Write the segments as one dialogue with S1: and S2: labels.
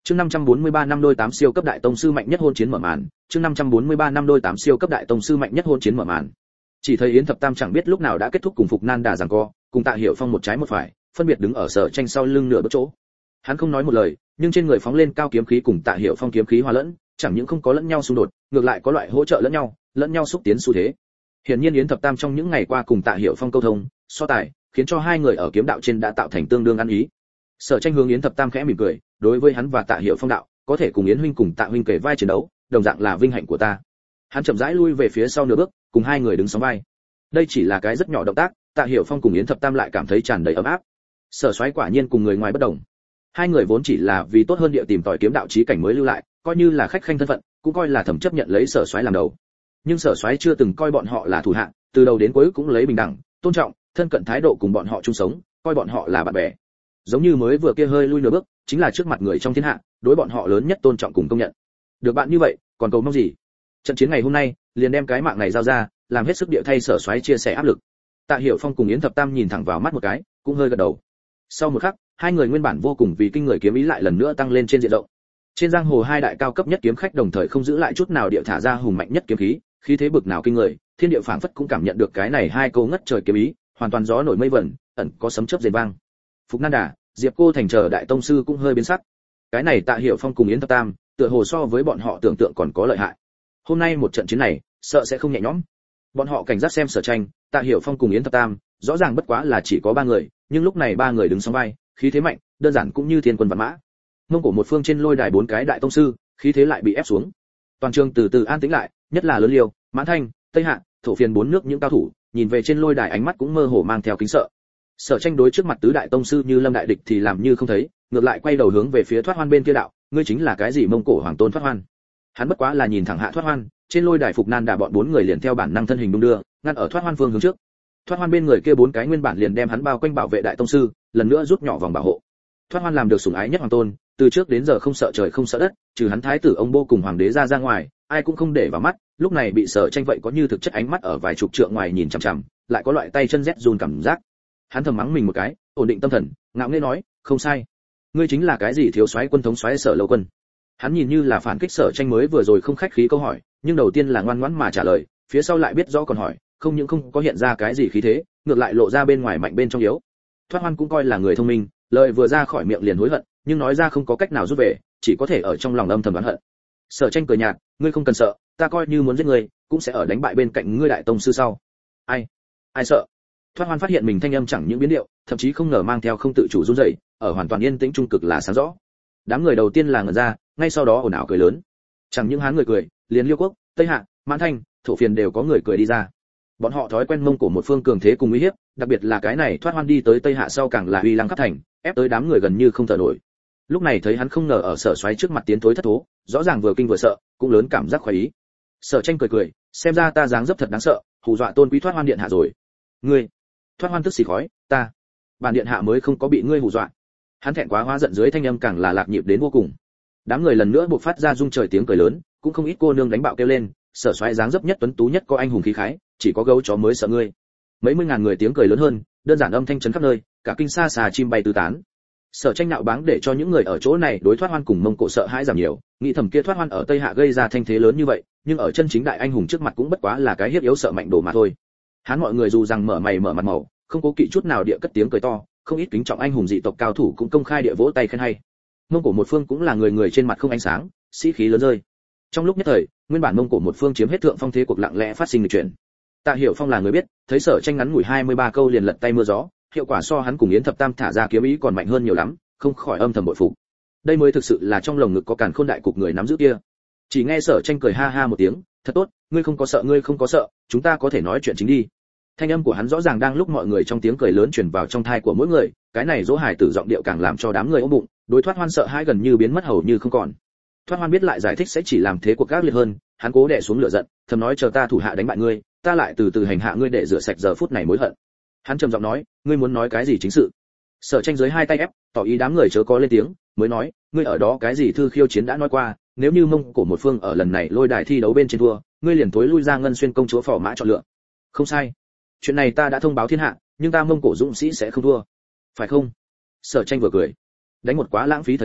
S1: Chương 543 năm đôi 8 siêu cấp đại tông sư mạnh nhất hôn chiến mở màn, chương 543 năm đôi 8 siêu cấp đại tông sư mạnh nhất hôn chiến mở màn. Chỉ thấy Yến Thập Tam chẳng biết lúc nào đã kết thúc cùng Phục Nan Đà giằng co, cùng Tạ Hiểu Phong một trái một phải, phân biệt đứng ở Sở Tranh sau lưng nửa bước chỗ. Hắn không nói một lời, nhưng trên người phóng lên cao kiếm khí cùng Tạ Hiểu Phong kiếm khí hòa lẫn, chẳng những không có lẫn nhau xung đột, ngược lại có loại hỗ trợ lẫn nhau xúc tiến xu thế. Hiển nhiên Yến Thập Tam trong những ngày qua cùng Tạ Hiểu Phong câu thông, so tài, khiến cho hai người ở kiếm đạo trên đã tạo thành tương đương ăn ý. Sở Tranh hướng Yến Thập Tam khẽ mỉm cười, đối với hắn và Tạ Hiểu Phong đạo, có thể cùng Yến huynh cùng Tạ huynh kể vai chiến đấu, đồng dạng là vinh hạnh của ta. Hắn chậm rãi lui về phía sau nửa bước, cùng hai người đứng sóng vai. Đây chỉ là cái rất nhỏ động tác, Tạ Hiểu Phong cùng Yến Thập Tam lại cảm thấy tràn đầy ấm áp. Sở Soái quả nhiên cùng người ngoài bất đồng. Hai người vốn chỉ là vì tốt hơn địa tìm tòi kiếm đạo chí cảnh mới lưu lại, coi như là khách khanh thân phận, cũng coi là thẩm chấp nhận lấy Sở Soái làm đầu. Nhưng Sở Soái chưa từng coi bọn họ là thủ hạ, từ đầu đến cuối cũng lấy bình đẳng, tôn trọng, thân cận thái độ cùng bọn họ chung sống, coi bọn họ là bạn bè. Giống như mới vừa kia hơi lui nửa bước, chính là trước mặt người trong thiên hạ, đối bọn họ lớn nhất tôn trọng cùng công nhận. Được bạn như vậy, còn cầu mong gì? Trận chiến ngày hôm nay, liền đem cái mạng này giao ra, làm hết sức địa thay Sở Soái chia sẻ áp lực. Tạ Hiểu Phong cùng Yến Thập Tam nhìn thẳng vào mắt một cái, cũng hơi gật đầu. Sau một khắc, hai người nguyên bản vô cùng vì kinh người kiếm ý lại lần nữa tăng lên trên diện rộng. Trên giang hồ hai đại cao cấp nhất kiếm khách đồng thời không giữ lại chút nào địa thả ra hùng mạnh nhất kiếm khí, khí thế bực nào kinh người, thiên địa phảng phất cũng cảm nhận được cái này hai câu ngất trời kiếm ý, hoàn toàn gió nổi mây vẩn, ẩn có sấm chớp rền vang. Phục Nan Đà, Diệp Cô Thành chờ đại tông sư cũng hơi biến sắc. Cái này Tạ Hiểu Phong cùng Yến Thập Tam, tựa hồ so với bọn họ tưởng tượng còn có lợi hại. Hôm nay một trận chiến này, sợ sẽ không nhẹ nhõm. Bọn họ cảnh giác xem Sở Tranh, Tạ Hiểu Phong cùng Yến Thập Tam, rõ ràng bất quá là chỉ có ba người, nhưng lúc này ba người đứng song vai, khí thế mạnh, đơn giản cũng như thiên quân vạn mã. Mông Cổ một phương trên lôi đài bốn cái đại tông sư, khí thế lại bị ép xuống. Toàn trường từ từ an tĩnh lại, nhất là Lớn Liêu, Mãn Thanh, Tây Hạ, Thổ Phiền bốn nước những cao thủ, nhìn về trên lôi đài ánh mắt cũng mơ hồ mang theo kính sợ. Sở Tranh đối trước mặt tứ đại tông sư như lâm đại địch thì làm như không thấy, ngược lại quay đầu hướng về phía Thoát Hoan bên kia đạo, ngươi chính là cái gì Mông Cổ hoàng tôn Thoát Hoan? Hắn bất quá là nhìn thẳng hạ Thoát Hoan, trên lôi đài Phục Nan Đà bọn bốn người liền theo bản năng thân hình đung đưa, ngăn ở Thoát Hoan phương hướng trước. Thoát Hoan bên người kia bốn cái nguyên bản liền đem hắn bao quanh bảo vệ đại tông sư, lần nữa rút nhỏ vòng bảo hộ. Thoát Hoan làm được sủng ái nhất hoàng tôn, từ trước đến giờ không sợ trời không sợ đất, trừ hắn thái tử ông Bô cùng hoàng đế ra ngoài, ai cũng không để vào mắt, lúc này bị Sở Tranh vậy có như thực chất ánh mắt ở vài chục trượng ngoài nhìn chằm chằm, lại có loại tay chân rét run cảm giác. Hắn thầm mắng mình một cái, ổn định tâm thần, ngạo nghễ nói, không sai, ngươi chính là cái gì thiếu soái quân thống soái Sở Lâu Quân. Hắn nhìn như là phản kích Sở Tranh mới vừa rồi không khách khí câu hỏi, nhưng đầu tiên là ngoan ngoãn mà trả lời, phía sau lại biết rõ còn hỏi, không những không có hiện ra cái gì khí thế, ngược lại lộ ra bên ngoài mạnh bên trong yếu. Thoát Hoan cũng coi là người thông minh, lời vừa ra khỏi miệng liền hối hận, nhưng nói ra không có cách nào rút về, chỉ có thể ở trong lòng âm thầm oán hận. Sở Tranh cười nhạt, ngươi không cần sợ, ta coi như muốn giết ngươi, cũng sẽ ở đánh bại bên cạnh ngươi đại tông sư sau. Ai sợ? Thoát Hoan phát hiện mình thanh âm chẳng những biến điệu, thậm chí không ngờ mang theo không tự chủ run rẩy, ở hoàn toàn yên tĩnh trung cực là sáng rõ. Đám người đầu tiên là ngẩn ra, ngay sau đó ồn ào cười lớn. Chẳng những Hán người cười, liền Liêu Quốc, Tây Hạ, Mãn Thanh, Thổ Phiền đều có người cười đi ra. Bọn họ thói quen Mông Cổ một phương cường thế cùng uy hiếp, đặc biệt là cái này Thoát Hoan đi tới Tây Hạ sau càng là uy lăng khắp thành, ép tới đám người gần như không thở nổi. Lúc này thấy hắn không ngờ ở Sở Soái trước mặt tiến thối thất thố, rõ ràng vừa kinh vừa sợ, cũng lớn cảm giác khoái ý. Sở Tranh cười, xem ra ta dáng dấp thật đáng sợ, hù dọa tôn quý Thoát Hoan điện hạ rồi. Ngươi? Thoát Hoan tức xì khói, ta, bản điện hạ mới không có bị ngươi hù dọa. Hắn thẹn quá hóa giận dưới thanh âm càng là lạc nhịp đến vô cùng. Đám người lần nữa buộc phát ra rung trời tiếng cười lớn, cũng không ít cô nương đánh bạo kêu lên, Sở Soái dáng dấp nhất tuấn tú nhất có anh hùng khí khái, chỉ có gấu chó mới sợ ngươi. Mấy mươi ngàn người tiếng cười lớn hơn, đơn giản âm thanh chấn khắp nơi, cả kinh xa xà chim bay tứ tán. Sở Tranh nạo báng để cho những người ở chỗ này đối Thoát Hoan cùng Mông Cổ sợ hãi giảm nhiều, nghĩ thầm kia Thoát Hoan ở Tây Hạ gây ra thanh thế lớn như vậy, nhưng ở chân chính đại anh hùng trước mặt cũng bất quá là cái hiếp yếu sợ mạnh đồ mà thôi. Hắn mọi người dù rằng mở mày mở mặt màu, không cố kỵ chút nào địa cất tiếng cười to, không ít kính trọng anh hùng dị tộc cao thủ cũng công khai địa vỗ tay khen hay. Mông Cổ một phương cũng là người người trên mặt không ánh sáng, sĩ khí lớn rơi. Trong lúc nhất thời, nguyên bản Mông Cổ một phương chiếm hết thượng phong thế cuộc lặng lẽ phát sinh lịch chuyển. Tạ Hiểu Phong là người biết, thấy Sở Tranh ngắn ngủi 23 câu liền lật tay mưa gió, hiệu quả so hắn cùng Yến Thập Tam thả ra kiếm ý còn mạnh hơn nhiều lắm, không khỏi âm thầm bội phục. Đây mới thực sự là trong lồng ngực có càn khôn đại cục người nắm giữ kia. Chỉ nghe Sở Tranh cười ha ha một tiếng, thật tốt, ngươi không có sợ, chúng ta có thể nói chuyện chính đi. Thanh âm của hắn rõ ràng đang lúc mọi người trong tiếng cười lớn truyền vào trong tai của mỗi người, cái này dỗ hài tử giọng điệu càng làm cho đám người ôm bụng, đối Thoát Hoan sợ hãi gần như biến mất hầu như không còn. Thoát Hoan biết lại giải thích sẽ chỉ làm thế cuộc gác liệt hơn, hắn cố đè xuống lửa giận, thầm nói chờ ta thủ hạ đánh bại ngươi, ta lại từ từ hành hạ ngươi để rửa sạch giờ phút này mối hận. Hắn trầm giọng nói, ngươi muốn nói cái gì chính sự? Sở Tranh dưới hai tay ép, tỏ ý đám người chớ có lên tiếng, mới nói, ngươi ở đó cái gì thư khiêu chiến đã nói qua, nếu như Mông Cổ một phương ở lần này lôi đài thi đấu bên trên thua, ngươi liền tối lui ra Ngân Xuyên công chúa phò mã chọn lựa. Không sai, chuyện này ta đã thông báo thiên hạ, nhưng ta Mông Cổ dũng sĩ sẽ không thua, phải không? Sở Tranh vừa cười, đánh một quá lãng phí thời gian,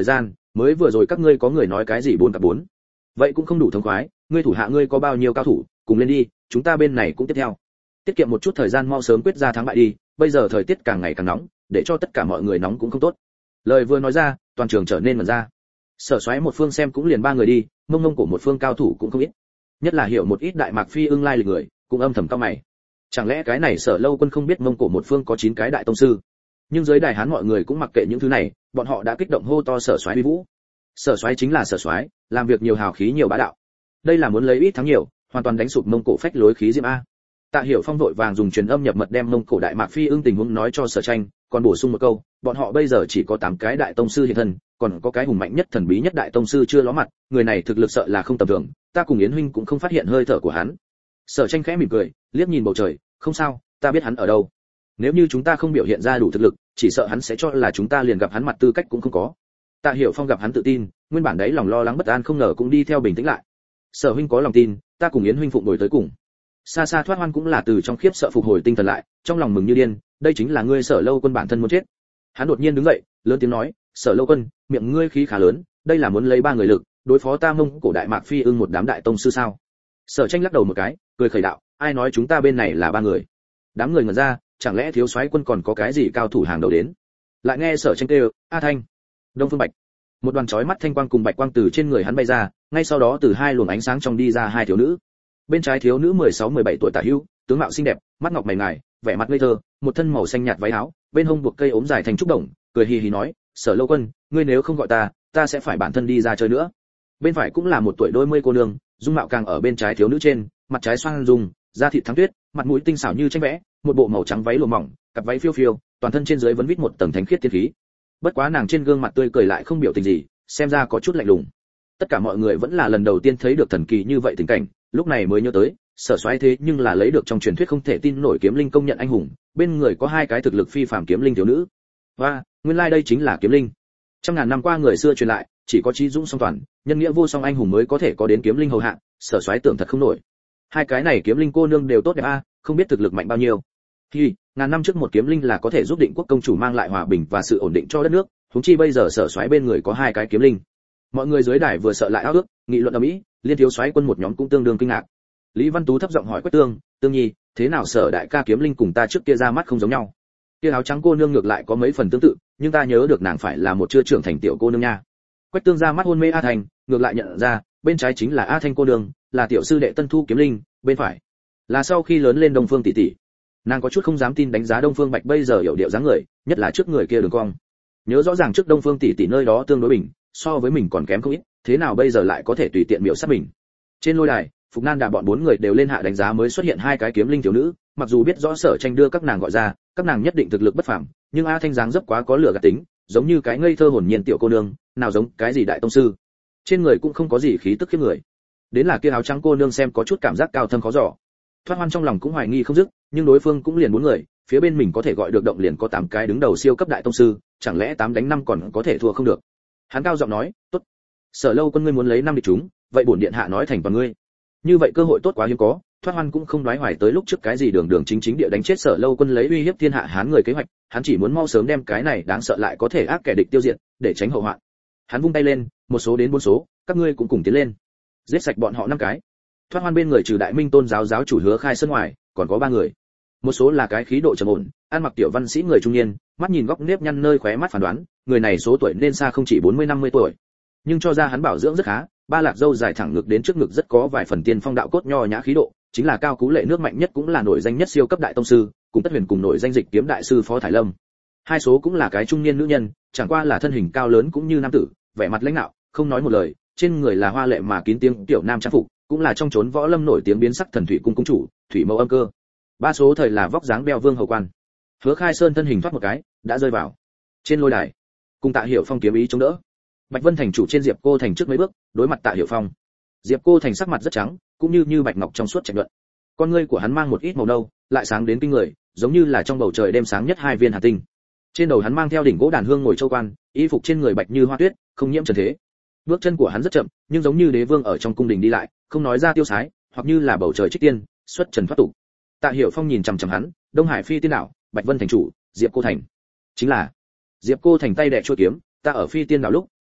S1: mới vừa rồi các ngươi có người nói cái gì 4 cặp 4? Vậy cũng không đủ thống khoái, ngươi thủ hạ ngươi có bao nhiêu cao thủ, cùng lên đi, chúng ta bên này cũng tiếp theo. Tiết kiệm một chút thời gian mau sớm quyết ra thắng bại đi, bây giờ thời tiết càng ngày càng nóng, để cho tất cả mọi người nóng cũng không tốt. Lời vừa nói ra, toàn trường trở nên mẩn ra. Sở Soái một phương xem cũng liền 3 người đi, mông của một phương cao thủ cũng không ít. Nhất là hiểu một ít Đại Mạc Phi ưng lai lịch người, cũng âm thầm cao mày. Chẳng lẽ cái này Sở Lâu Quân không biết mông cổ một phương có 9 cái đại tông sư? Nhưng dưới đài hán mọi người cũng mặc kệ những thứ này, bọn họ đã kích động hô to Sở Soái uy vũ. Sở Soái chính là Sở Soái, làm việc nhiều hào khí nhiều bá đạo. Đây là muốn lấy ít thắng nhiều, hoàn toàn đánh sụp mông cổ phách lối khí diệm a. Tạ Hiểu Phong vội vàng dùng truyền âm nhập mật đem mông cổ Đại Mạc Phi ưng tình huống nói cho Sở Tranh, còn bổ sung một câu, bọn họ bây giờ chỉ có 8 cái đại tông sư hiện thân, còn có cái hùng mạnh nhất thần bí nhất đại tông sư chưa ló mặt, người này thực lực sợ là không tầm thường, ta cùng Yến huynh cũng không phát hiện hơi thở của hắn. Sở Tranh khẽ mỉm cười, liếc nhìn bầu trời, không sao, ta biết hắn ở đâu. Nếu như chúng ta không biểu hiện ra đủ thực lực, chỉ sợ hắn sẽ cho là chúng ta liền gặp hắn mặt tư cách cũng không có. Tạ Hiểu Phong gặp hắn tự tin, nguyên bản đấy lòng lo lắng bất an không ngờ cũng đi theo bình tĩnh lại. Sở huynh có lòng tin, ta cùng Yến huynh phụng đổi tới cùng. Xa xa Thoát Hoan cũng là từ trong khiếp sợ phục hồi tinh thần lại, trong lòng mừng như điên, đây chính là ngươi Sở Lâu Quân bản thân muốn chết. Hắn đột nhiên đứng dậy, lớn tiếng nói, Sở Lâu Quân, miệng ngươi khí khá lớn, đây là muốn lấy 3 người lực, đối phó ta mông cổ Đại Mạc Phi ưng một đám đại tông sư sao? Sở Tranh lắc đầu một cái, cười khẩy đạo, ai nói chúng ta bên này là 3 người? Đám người ngẩn ra, chẳng lẽ thiếu soái quân còn có cái gì cao thủ hàng đầu đến? Lại nghe Sở Tranh kêu, A Thanh, Đông Phương Bạch. Một đoàn chói mắt thanh quang cùng bạch quang từ trên người hắn bay ra, ngay sau đó từ 2 luồng ánh sáng trong đi ra 2 thiếu nữ. Bên trái thiếu nữ 16-17 tuổi tả hữu, tướng mạo xinh đẹp, mắt ngọc mày ngài, vẻ mặt ngây thơ, một thân màu xanh nhạt váy áo, bên hông buộc cây ốm dài thành trúc đồng, cười hì hì nói, Sở Lâu Quân, ngươi nếu không gọi ta sẽ phải bản thân đi ra chơi nữa. Bên phải cũng là một tuổi đôi mươi cô nương, dung mạo càng ở bên trái thiếu nữ trên, mặt trái xoăn dùng, da thịt thắng tuyết, mặt mũi tinh xảo như tranh vẽ, một bộ màu trắng váy lụa mỏng, cặp váy phiêu phiêu, toàn thân trên dưới vẫn vít một tầng thánh khiết tiên khí. Bất quá nàng trên gương mặt tươi cười lại không biểu tình gì, xem ra có chút lạnh lùng. Tất cả mọi người vẫn là lần đầu tiên thấy được thần kỳ như vậy tình cảnh, lúc này mới nhớ tới, Sở Soái thế nhưng là lấy được trong truyền thuyết không thể tin nổi kiếm linh công nhận anh hùng, bên người có 2 cái thực lực phi phàm kiếm linh thiếu nữ. Và, nguyên lai đây chính là kiếm linh. Trăm ngàn năm qua người xưa truyền lại, chỉ có trí dũng song toàn, nhân nghĩa vô song anh hùng mới có thể có đến kiếm linh hầu hạ, Sở Soái tưởng thật không nổi. 2 cái này kiếm linh cô nương đều tốt đẹp a, không biết thực lực mạnh bao nhiêu. Thì, ngàn năm trước một kiếm linh là có thể giúp Định Quốc công chủ mang lại hòa bình và sự ổn định cho đất nước, huống chi bây giờ Sở Soái bên người có 2 cái kiếm linh. Mọi người dưới đài vừa sợ lại ao ước, nghị luận ầm ĩ, liên thiếu soái quân một nhóm cũng tương đương kinh ngạc. Lý Văn Tú thấp giọng hỏi Quách Tương Nhi, thế nào Sở đại ca kiếm linh cùng ta trước kia ra mắt không giống nhau? Kia áo trắng cô nương ngược lại có mấy phần tương tự, nhưng ta nhớ được nàng phải là một chưa trưởng thành tiểu cô nương nha. Quách Tương ra mắt hôn mê A Thành, ngược lại nhận ra, bên trái chính là A Thanh cô nương, là tiểu sư đệ Tân Thu kiếm linh, bên phải là sau khi lớn lên Đông Phương tỷ tỷ. Nàng có chút không dám tin đánh giá Đông Phương Bạch bây giờ hiểu điệu dáng người, nhất là trước người kia đường cong. Nhớ rõ ràng trước Đông Phương tỷ tỷ nơi đó tương đối bình, so với mình còn kém không ít, thế nào bây giờ lại có thể tùy tiện miểu sát mình. Trên lôi đài, Phục Nan Đà bọn 4 người đều lên hạ đánh giá mới xuất hiện 2 cái kiếm linh thiếu nữ, mặc dù biết rõ Sở Tranh đưa các nàng gọi ra, các nàng nhất định thực lực bất phàm, nhưng A Thanh dáng dấp quá có lửa gạt tính, giống như cái ngây thơ hồn nhiên tiểu cô nương, nào giống cái gì đại tông sư. Trên người cũng không có gì khí tức khiếp người. Đến là kia áo trắng cô nương xem có chút cảm giác cao thâm khó dò. Thoát Hoan trong lòng cũng hoài nghi không dứt, nhưng đối phương cũng liền 4 người, phía bên mình có thể gọi được động liền có 8 cái đứng đầu siêu cấp đại tông sư, chẳng lẽ 8 đánh 5 còn có thể thua không được. Hắn cao giọng nói, "Tốt. Sở Lâu Quân ngươi muốn lấy 5 địch chúng, vậy bổn điện hạ nói thành toàn ngươi." Như vậy cơ hội tốt quá hiếm có, Thoát Hoan cũng không đoái hoài tới lúc trước cái gì đường chính địa đánh chết Sở Lâu Quân lấy uy hiếp thiên hạ hán người kế hoạch, hắn chỉ muốn mau sớm đem cái này đáng sợ lại có thể ác kẻ địch tiêu diệt, để tránh hậu họa. Hắn vung tay lên, một số đến 4 số, các ngươi cũng cùng tiến lên. Giết sạch bọn họ 5 cái. Thoát Hoan bên người trừ Đại Minh Tôn giáo chủ Hứa Khai Sơn ngoài, còn có 3 người. Một số là cái khí độ trầm ổn, ăn mặc tiểu văn sĩ người trung niên, mắt nhìn góc nếp nhăn nơi khóe mắt phán đoán, người này số tuổi nên xa không chỉ 40-50 tuổi. Nhưng cho ra hắn bảo dưỡng rất khá, ba lạc râu dài thẳng ngực đến trước ngực rất có vài phần tiên phong đạo cốt nho nhã khí độ, chính là cao cú lệ nước mạnh nhất cũng là nổi danh nhất siêu cấp đại tông sư, cùng Tất Huyền cùng nổi danh dịch kiếm đại sư Phó Thải Lâm. 2 số cũng là cái trung niên nữ nhân, chẳng qua là thân hình cao lớn cũng như nam tử, vẻ mặt lãnh nạo, không nói một lời, trên người là hoa lệ mà kín tiếng tiểu nam trang phục, cũng là trong chốn võ lâm nổi tiếng biến sắc thần thủy cung cung chủ, Thủy Mẫu Âm Cơ. 3 số thời là vóc dáng beo vương hầu quan. Hứa Khai Sơn thân hình thoát một cái, đã rơi vào trên lôi đài, cùng Tạ Hiểu Phong kiếm ý chống đỡ. Bạch Vân thành chủ trên Diệp Cô Thành trước mấy bước, đối mặt Tạ Hiểu Phong. Diệp Cô Thành sắc mặt rất trắng, cũng như bạch ngọc trong suốt trạch luận. Con ngươi của hắn mang một ít màu nâu, lại sáng đến kinh người, giống như là trong bầu trời đêm sáng nhất 2 viên hạt tinh. Trên đầu hắn mang theo đỉnh gỗ đàn hương ngồi châu quan, y phục trên người bạch như hoa tuyết, không nhiễm trần thế. Bước chân của hắn rất chậm, nhưng giống như đế vương ở trong cung đình đi lại, không nói ra tiêu sái, hoặc như là bầu trời trích tiên, xuất trần thoát tục. Tạ Hiểu Phong nhìn chằm chằm hắn, Đông Hải Phi Tiên đảo, Bạch Vân thành chủ, Diệp Cô Thành. Chính là Diệp Cô Thành tay đè chuôi kiếm, ta ở Phi Tiên đảo lúc,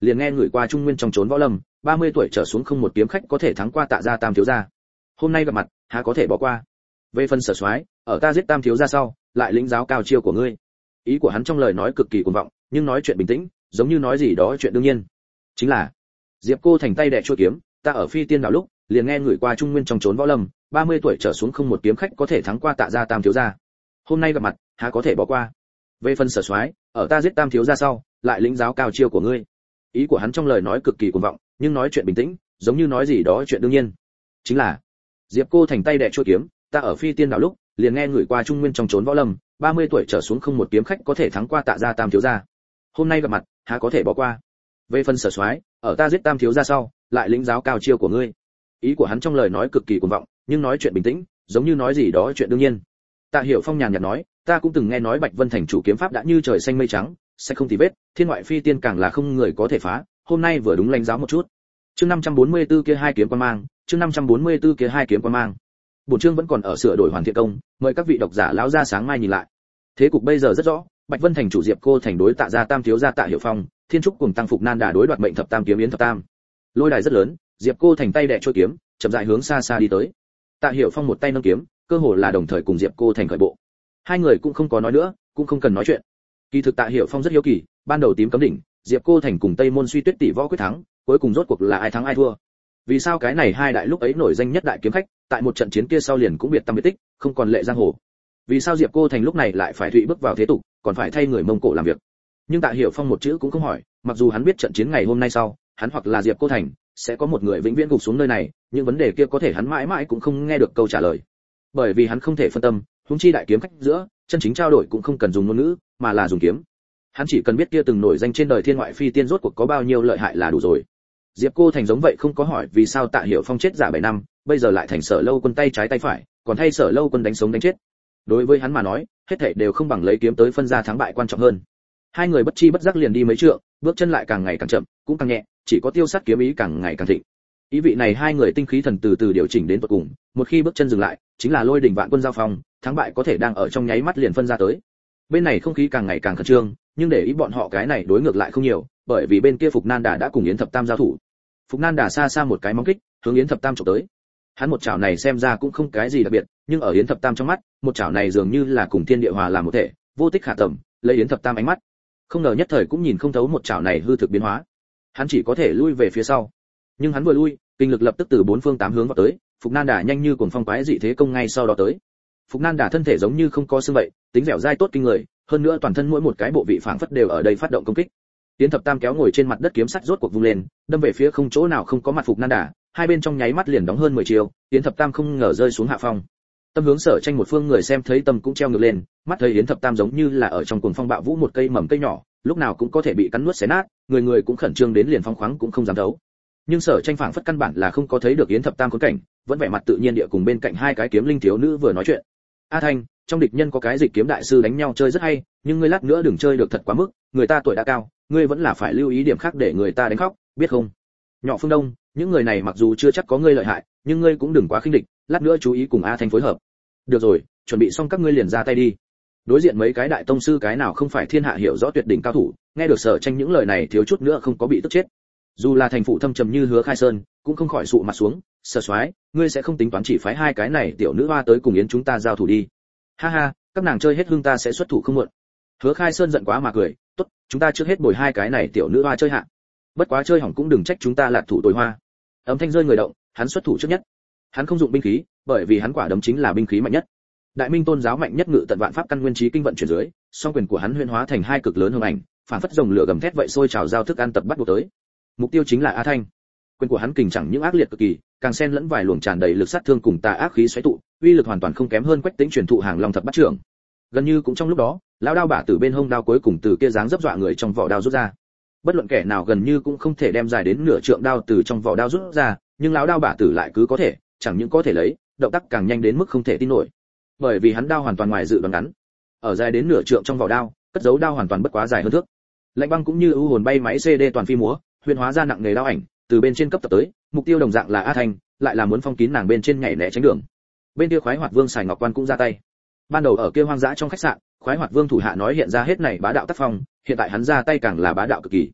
S1: liền nghe người qua trung nguyên trong trốn võ lâm, 30 tuổi trở xuống không một kiếm khách có thể thắng qua Tạ gia Tam thiếu gia. Hôm nay gặp mặt, há có thể bỏ qua. Về phần Sở Soái, ở ta giết Tam thiếu gia sau, lại lĩnh giáo cao chiêu của ngươi. Ý của hắn trong lời nói cực kỳ cuồng vọng, nhưng nói chuyện bình tĩnh, giống như nói gì đó chuyện đương nhiên. Chính là Diệp Cô Thành tay đè chuôi kiếm, ta ở phi tiên đảo lúc, liền nghe người qua trung nguyên trong trốn võ lâm, 30 tuổi trở xuống không một kiếm khách có thể thắng qua Tạ gia Tam thiếu gia. Hôm nay gặp mặt, há có thể bỏ qua. Về phần Sở Soái, ở ta giết Tam thiếu gia sau, lại lĩnh giáo cao chiêu của ngươi. Ý của hắn trong lời nói cực kỳ cuồng vọng, nhưng nói chuyện bình tĩnh, giống như nói gì đó chuyện đương nhiên. Chính là Diệp Cô Thành tay đè chuôi kiếm, ta ở phi tiên đảo lúc, liền nghe người qua trung nguyên trong trốn võ lâm, 30 tuổi trở xuống không một kiếm khách có thể thắng qua Tạ gia Tam thiếu gia. Hôm nay gặp mặt, há có thể bỏ qua. Về phần Sở Soái, ở ta giết Tam thiếu gia sau, lại lĩnh giáo cao chiêu của ngươi. Ý của hắn trong lời nói cực kỳ cuồng vọng, nhưng nói chuyện bình tĩnh, giống như nói gì đó chuyện đương nhiên. Tạ Hiểu Phong nhàn nhạt nói, ta cũng từng nghe nói Bạch Vân thành chủ kiếm pháp đã như trời xanh mây trắng, sẽ không tì vết, thiên ngoại phi tiên càng là không người có thể phá, hôm nay vừa đúng lãnh giáo một chút. Chương 544 kia hai kiếm quan mang, chương 544 kia hai kiếm quan mang. Bổn chương vẫn còn ở sửa đổi hoàn thiện công, mời các vị độc giả lão ra sáng mai nhìn lại. Thế cục bây giờ rất rõ, Bạch Vân thành chủ Diệp Cô Thành đối Tạ gia Tam thiếu gia Tạ Hiểu Phong, Thiên Trúc cùng tăng Phục Nan Đà đối đoạt mệnh thập tam kiếm yến thập tam. Lôi đài rất lớn, Diệp Cô Thành tay đè chuôi kiếm, chậm rãi hướng xa xa đi tới. Tạ Hiểu Phong một tay nâng kiếm, cơ hồ là đồng thời cùng Diệp Cô Thành khởi bộ. Hai người cũng không có nói nữa, cũng không cần nói chuyện. Kỳ thực Tạ Hiểu Phong rất hiếu kỳ, ban đầu tím cấm đỉnh, Diệp Cô Thành cùng Tây Môn Suy Tuyết tỷ võ quyết thắng, cuối cùng rốt cuộc là ai thắng ai thua. Vì sao cái này hai đại lúc ấy nổi danh nhất đại kiếm khách, tại một trận chiến kia sau liền cũng biệt tâm biệt tích, không còn lệ giang hồ. Vì sao Diệp Cô Thành lúc này lại phải thụy bước vào thế tục, còn phải thay người Mông Cổ làm việc. Nhưng Tạ Hiểu Phong một chữ cũng không hỏi, mặc dù hắn biết trận chiến ngày hôm nay sau, hắn hoặc là Diệp Cô Thành sẽ có một người vĩnh viễn gục xuống nơi này, nhưng vấn đề kia có thể hắn mãi mãi cũng không nghe được câu trả lời. Bởi vì hắn không thể phân tâm, huống chi đại kiếm khách giữa, chân chính trao đổi cũng không cần dùng ngôn ngữ, mà là dùng kiếm. Hắn chỉ cần biết kia từng nổi danh trên đời thiên ngoại phi tiên rốt cuộc có bao nhiêu lợi hại là đủ rồi. Diệp Cô Thành giống vậy không có hỏi vì sao Tạ Hiểu Phong chết giả 7 năm, bây giờ lại thành Sở Lâu Quân tay trái tay phải, còn thay Sở Lâu Quân đánh sống đánh chết. Đối với hắn mà nói, hết thảy đều không bằng lấy kiếm tới phân ra thắng bại quan trọng hơn. Hai người bất chi bất giác liền đi mấy trượng, bước chân lại càng ngày càng chậm, cũng càng nhẹ, chỉ có tiêu sát kiếm ý càng ngày càng thịnh. Ý vị này hai người tinh khí thần từ từ điều chỉnh đến tận cùng, một khi bước chân dừng lại, chính là lôi đỉnh vạn quân giao phong, thắng bại có thể đang ở trong nháy mắt liền phân ra tới. Bên này không khí càng ngày càng khẩn trương, nhưng để ý bọn họ cái này đối ngược lại không nhiều, bởi vì bên kia Phục Nan Đà đã cùng Yến Thập Tam giao thủ. Phục Nan Đà xa xa một cái móng kích, hướng Yến Thập Tam chụp tới. Hắn một chảo này xem ra cũng không cái gì đặc biệt, nhưng ở Yến Thập Tam trong mắt, một chảo này dường như là cùng thiên địa hòa làm một thể, vô tích khả tầm, lấy Yến Thập Tam ánh mắt, không ngờ nhất thời cũng nhìn không thấu một chảo này hư thực biến hóa. Hắn chỉ có thể lui về phía sau. Nhưng hắn vừa lui, kinh lực lập tức từ bốn phương tám hướng vào tới, Phục Nan Đà nhanh như cuồng phong quái dị thế công ngay sau đó tới. Phục Nan Đà thân thể giống như không có xương vậy, tính dẻo dai tốt kinh người, hơn nữa toàn thân mỗi một cái bộ vị phảng phất đều ở đây phát động công kích. Yến Thập Tam kéo ngồi trên mặt đất kiếm sắt rốt cuộc vung lên, đâm về phía không chỗ nào không có mặt Phục Nan Đà, hai bên trong nháy mắt liền đóng hơn 10 chiêu, Yến Thập Tam không ngờ rơi xuống hạ phong. Tâm hướng Sở Tranh một phương người xem thấy tâm cũng treo ngược lên, mắt thấy Yến Thập Tam giống như là ở trong cuồng phong bạo vũ một cây mầm cây nhỏ, lúc nào cũng có thể bị cắn nuốt xé nát, người người cũng khẩn trương đến liền phong khoáng cũng không dám đấu. Nhưng Sở Tranh phảng phất căn bản là không có thấy được Yến Thập Tam khốn cảnh, vẫn vẻ mặt tự nhiên địa cùng bên cạnh hai cái kiếm linh thiếu nữ vừa nói chuyện. A Thanh, trong địch nhân có cái dịch kiếm đại sư đánh nhau chơi rất hay, nhưng ngươi lát nữa đừng chơi được thật quá mức, người ta tuổi đã cao, ngươi vẫn là phải lưu ý điểm khác để người ta đánh khóc, biết không? Nhỏ Phương Đông, những người này mặc dù chưa chắc có ngươi lợi hại, nhưng ngươi cũng đừng quá khinh địch, lát nữa chú ý cùng A Thanh phối hợp. Được rồi, chuẩn bị xong các ngươi liền ra tay đi. Đối diện mấy cái đại tông sư cái nào không phải thiên hạ hiểu rõ tuyệt đỉnh cao thủ, nghe được Sở Tranh những lời này thiếu chút nữa không có bị tức chết. Dù là thành phụ thâm trầm như Hứa Khai Sơn, cũng không khỏi sụ mặt xuống, Sở Soái, ngươi sẽ không tính toán chỉ phái hai cái này tiểu nữ hoa tới cùng yến chúng ta giao thủ đi. Ha ha, các nàng chơi hết hương ta sẽ xuất thủ không muộn. Hứa Khai Sơn giận quá mà cười, tốt, chúng ta trước hết bồi hai cái này tiểu nữ hoa chơi hạ. Bất quá chơi hỏng cũng đừng trách chúng ta lạt thủ tối hoa. Âm thanh rơi người động, hắn xuất thủ trước nhất. Hắn không dụng binh khí, bởi vì hắn quả đấm chính là binh khí mạnh nhất. Đại Minh Tôn giáo mạnh nhất ngự tận vạn pháp căn nguyên trí kinh vận chuyển dưới, song quyền của hắn huyễn hóa thành hai cực lớn hung ảnh, phản phất rồng lửa gầm thét vậy sôi trào giao thức ăn tập bắt buộc tới. Mục tiêu chính là A Thanh. Quyền của hắn kình chẳng những ác liệt cực kỳ, càng xen lẫn vài luồng tràn đầy lực sát thương cùng tà ác khí xoáy tụ, uy lực hoàn toàn không kém hơn Quách Tĩnh truyền thụ hàng long thập bát trưởng. Gần như cũng trong lúc đó, lão đao bả từ bên hông đao cuối cùng từ kia dáng dấp dọa người trong vỏ đao rút ra. Bất luận kẻ nào gần như cũng không thể đem dài đến nửa trượng đao từ trong vỏ đao rút ra, nhưng lão đao bả tử lại cứ có thể, chẳng những có thể lấy, động tác càng nhanh đến mức không thể tin nổi. Bởi vì hắn đao hoàn toàn ngoài dự đoán ngắn. Ở dài đến nửa trượng trong vỏ đao, cất giấu đao hoàn toàn bất quá dài hơn thước. Lạnh băng cũng như ưu hồn bay máy CD toàn phi múa, huyền hóa ra nặng nghề đao ảnh, từ bên trên cấp tập tới, mục tiêu đồng dạng là A Thanh, lại là muốn phong kín nàng bên trên nhảy né tránh đường. Bên kia Khoái Hoạt Vương Sài Ngọc Quan cũng ra tay. Ban đầu ở kia hoang dã trong khách sạn, Khoái Hoạt Vương thủ hạ nói hiện ra hết này bá đạo tác phong, hiện tại hắn ra tay càng là bá đạo cực kỳ.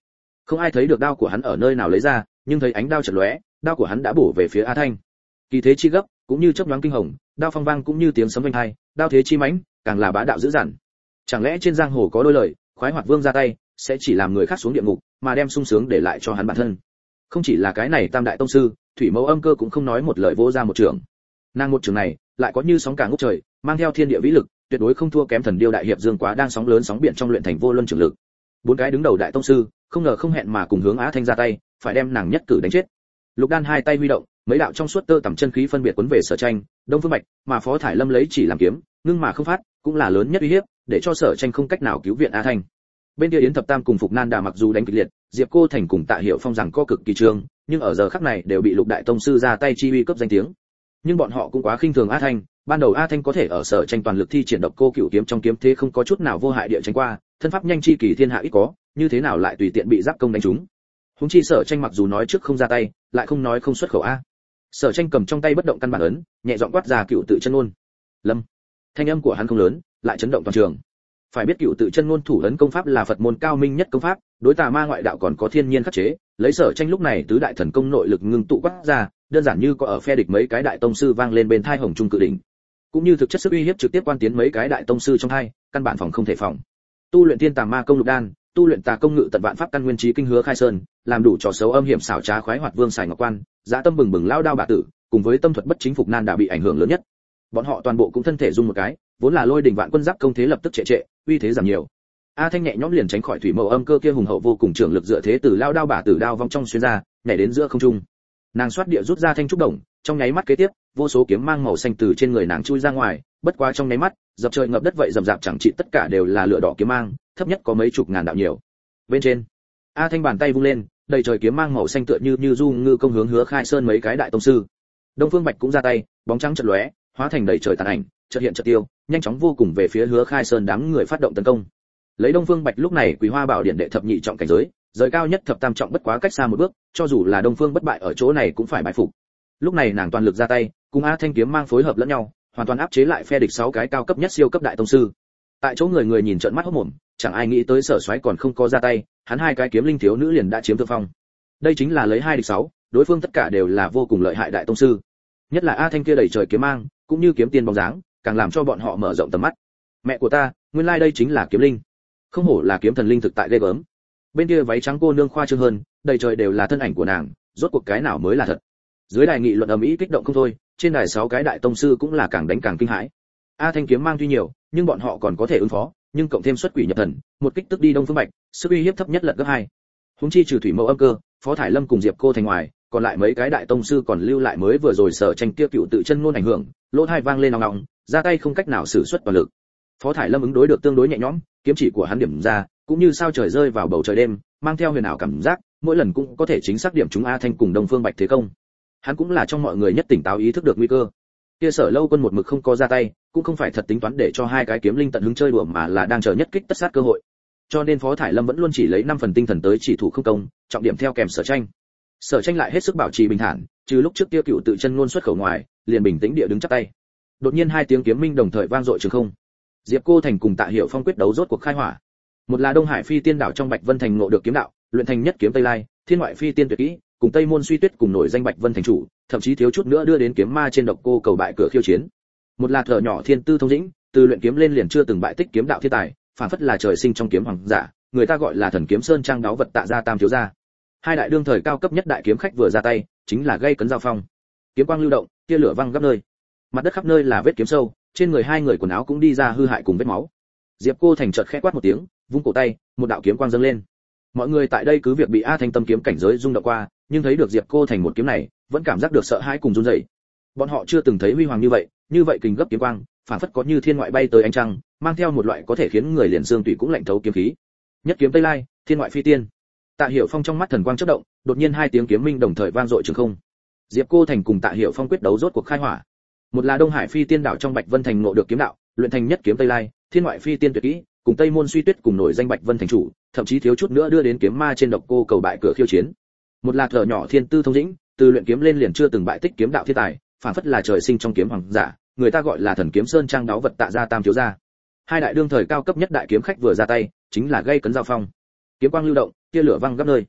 S1: Không ai thấy được đao của hắn ở nơi nào lấy ra, nhưng thấy ánh đao chợt lóe, đao của hắn đã bổ về phía A Thanh. Kỳ thế chi gấp, cũng như chớp nhoáng kinh hồng, đao phong vang cũng như tiếng sấm vang tai, đao thế chi mãnh, càng là bá đạo dữ dằn. Chẳng lẽ trên giang hồ có đôi lời, khoái hoạt vương ra tay, sẽ chỉ làm người khác xuống địa ngục, mà đem sung sướng để lại cho hắn bản thân. Không chỉ là cái này tam đại tông sư, Thủy Mẫu Âm Cơ cũng không nói một lời vô ra một trường. Nàng một trường này, lại có như sóng cả ngút trời, mang theo thiên địa vĩ lực, tuyệt đối không thua kém Thần Điêu đại hiệp Dương Quá đang sóng lớn sóng biển trong luyện thành vô luân trường lực. Bốn cái đứng đầu đại tông sư, không ngờ không hẹn mà cùng hướng Á Thanh ra tay, phải đem nàng nhất cử đánh chết. Lục Đan hai tay huy động, mấy đạo trong suốt tơ tằm chân khí phân biệt cuốn về Sở Tranh, Đông Phương Bạch, mà Phó Thải Lâm lấy chỉ làm kiếm, ngưng mà không phát, cũng là lớn nhất uy hiếp, để cho Sở Tranh không cách nào cứu viện Á Thanh. Bên kia Yến Thập Tam cùng Phục Nan Đà mặc dù đánh kịch liệt, Diệp Cô Thành cùng Tạ Hiểu Phong rằng co cực kỳ trường, nhưng ở giờ khắc này đều bị Lục đại tông sư ra tay chi uy cấp danh tiếng. Nhưng bọn họ cũng quá khinh thường Á Thanh, ban đầu A Thanh có thể ở Sở Tranh toàn lực thi triển độc cô cửu kiếm trong kiếm thế không có chút nào vô hại địa tránh qua, thân pháp nhanh chi kỳ thiên hạ ít có, như thế nào lại tùy tiện bị giáp công đánh trúng. Huống chi Sở Tranh mặc dù nói trước không ra tay, lại không nói không xuất khẩu a. Sở Tranh cầm trong tay bất động căn bản ấn, nhẹ giọng quát ra cựu tự chân ngôn. Lâm. Thanh âm của hắn không lớn, lại chấn động toàn trường. Phải biết cựu tự chân ngôn thủ ấn công pháp là Phật môn cao minh nhất công pháp, đối tà ma ngoại đạo còn có thiên nhiên khắc chế, lấy Sở Tranh lúc này tứ đại thần công nội lực ngưng tụ quát ra, đơn giản như có ở phe địch mấy cái đại tông sư vang lên bên thai hồng trung cự đỉnh. Cũng như thực chất sức uy hiếp trực tiếp quan tiến mấy cái đại tông sư trong hai, căn bản phòng không thể phòng. Tu luyện thiên tà ma công Lục Đan, tu luyện tà công ngự tận vạn pháp căn nguyên trí kinh hứa khai sơn, làm đủ trò xấu âm hiểm xảo trá khoái hoạt vương xài ngọc quan, dã tâm bừng bừng lao đao bả tử, cùng với tâm thuật bất chính Phục Nan đã bị ảnh hưởng lớn nhất. Bọn họ toàn bộ cũng thân thể rung một cái, vốn là lôi đỉnh vạn quân giáp công thế lập tức trệ trệ, uy thế giảm nhiều. A Thanh nhẹ nhõm liền tránh khỏi Thủy Mẫu Âm Cơ kia hùng hậu vô cùng trường lực dựa thế từ lao đao bả tử đao vong trong xuyên ra, nhảy đến giữa không trung. Nàng xoát địa rút ra thanh trúc đồng, trong nháy mắt kế tiếp, vô số kiếm mang màu xanh từ trên người nàng chui ra ngoài, bất quá trong nháy mắt, dập trời ngập đất vậy rầm rạp chẳng trị tất cả đều là lửa đỏ kiếm mang, thấp nhất có mấy chục ngàn đạo nhiều. Bên trên, A Thanh bàn tay vung lên, đầy trời kiếm mang màu xanh tựa như du ngư công hướng Hứa Khai Sơn mấy cái đại tông sư. Đông Phương Bạch cũng ra tay, bóng trắng chợt lóe, hóa thành đầy trời tàn ảnh, chợt hiện chợt tiêu, nhanh chóng vô cùng về phía Hứa Khai Sơn đám người phát động tấn công. Lấy Đông Phương Bạch lúc này Quý Hoa Bảo Điện đệ thập nhị trọng cảnh giới, giới cao nhất thập tam trọng bất quá cách xa một bước, cho dù là Đông Phương bất bại ở chỗ này cũng phải bại phục. Lúc này nàng toàn lực ra tay, cùng A Thanh kiếm mang phối hợp lẫn nhau, hoàn toàn áp chế lại phe địch 6 cái cao cấp nhất siêu cấp đại tông sư. Tại chỗ người người nhìn trợn mắt hốt mồm, chẳng ai nghĩ tới Sở Soái còn không có ra tay, hắn hai cái kiếm linh thiếu nữ liền đã chiếm thượng phong. Đây chính là lấy 2 địch 6, đối phương tất cả đều là vô cùng lợi hại đại tông sư. Nhất là A Thanh kia đầy trời kiếm mang, cũng như kiếm tiên bóng dáng, càng làm cho bọn họ mở rộng tầm mắt. Mẹ của ta, nguyên lai đây chính là kiếm linh. Không hổ là kiếm thần linh thực tại ghê gớm. Bên kia váy trắng cô nương khoa trương hơn, đầy trời đều là thân ảnh của nàng, rốt cuộc cái nào mới là thật. Dưới đài nghị luận ầm ĩ kích động không thôi, trên đài 6 cái đại tông sư cũng là càng đánh càng kinh hãi. A Thanh kiếm mang tuy nhiều, nhưng bọn họ còn có thể ứng phó, nhưng cộng thêm xuất quỷ nhập thần, một kích tức đi Đông Phương Bạch, sức uy hiếp thấp nhất lật gấp 2. Huống chi trừ Thủy Mẫu Âm Cơ, Phó Thải Lâm cùng Diệp Cô Thành ngoài, còn lại mấy cái đại tông sư còn lưu lại mới vừa rồi Sở Tranh kia cựu tự chân ngôn ảnh hưởng, lỗ tai vang lên ong ong, ra tay không cách nào sử xuất toàn lực. Phó Thải Lâm ứng đối được tương đối nhẹ nhõm, kiếm chỉ của hắn điểm ra, cũng như sao trời rơi vào bầu trời đêm, mang theo huyền ảo cảm giác, mỗi lần cũng có thể chính xác điểm trúng A Thanh cùng Đông Phương Bạch thế công. Hắn cũng là trong mọi người nhất tỉnh táo ý thức được nguy cơ. Kia Sở Lâu Quân một mực không có ra tay, cũng không phải thật tính toán để cho hai cái kiếm linh tận hứng chơi đùa mà là đang chờ nhất kích tất sát cơ hội. Cho nên Phó Thải Lâm vẫn luôn chỉ lấy 5 phần tinh thần tới chỉ thủ không công, trọng điểm theo kèm Sở Tranh. Sở Tranh lại hết sức bảo trì bình thản, trừ lúc trước kia cựu tự chân ngôn xuất khẩu ngoài, liền bình tĩnh địa đứng chắp tay. Đột nhiên 2 tiếng kiếm minh đồng thời vang dội trường không. Diệp Cô Thành cùng Tạ Hiểu Phong quyết đấu rốt cuộc khai hỏa. Một là Đông Hải Phi Tiên đảo trong Bạch Vân Thành ngộ được kiếm đạo, luyện thành nhất kiếm Tây Lai, Thiên ngoại phi tiên tuyệt kỹ, cùng Tây môn suy tuyết cùng nổi danh Bạch Vân thành chủ, thậm chí thiếu chút nữa đưa đến kiếm ma trên độc cô cầu bại cửa khiêu chiến. Một là thở nhỏ thiên tư thông dĩnh, từ luyện kiếm lên liền chưa từng bại tích kiếm đạo thiên tài, phản phất là trời sinh trong kiếm hoàng giả, người ta gọi là thần kiếm sơn trang đáo vật Tạ gia tam thiếu gia. Hai đại đương thời cao cấp nhất đại kiếm khách vừa ra tay, chính là gây cấn giao phong. Kiếm quang lưu động, tia lửa văng khắp nơi. Mặt đất khắp nơi là vết kiếm sâu, trên người hai người quần áo cũng đi ra hư hại cùng vết máu. Diệp Cô Thành chợt khẽ quát một tiếng, vung cổ tay, một đạo kiếm quang dâng lên. Mọi người tại đây cứ việc bị A Thanh tâm kiếm cảnh giới rung động qua, nhưng thấy được Diệp Cô Thành một kiếm này, vẫn cảm giác được sợ hãi cùng run rẩy. Bọn họ chưa từng thấy huy hoàng như vậy kình gấp kiếm quang, phản phất có như thiên ngoại bay tới ánh trăng, mang theo một loại có thể khiến người liền xương tủy cũng lạnh thấu kiếm khí. Nhất kiếm Tây Lai, Thiên ngoại phi tiên. Tạ Hiểu Phong trong mắt thần quang chớp động, đột nhiên 2 tiếng kiếm minh đồng thời vang dội trường không. Diệp Cô Thành cùng Tạ Hiểu Phong quyết đấu rốt cuộc khai hỏa. Một là Đông Hải Phi Tiên đảo trong Bạch Vân Thành ngộ được kiếm đạo, luyện thành nhất kiếm Tây Lai, Thiên ngoại phi tiên tuyệt kỹ, cùng Tây môn suy tuyết cùng nổi danh Bạch Vân thành chủ, thậm chí thiếu chút nữa đưa đến kiếm ma trên độc cô cầu bại cửa khiêu chiến. Một là thở nhỏ thiên tư thông dĩnh, từ luyện kiếm lên liền chưa từng bại tích kiếm đạo thiên tài, phản phất là trời sinh trong kiếm hoàng giả, người ta gọi là thần kiếm sơn trang đáo vật Tạ gia tam thiếu gia. Hai đại đương thời cao cấp nhất đại kiếm khách vừa ra tay, chính là gây cấn giao phong. Kiếm quang lưu động, tia lửa văng khắp nơi.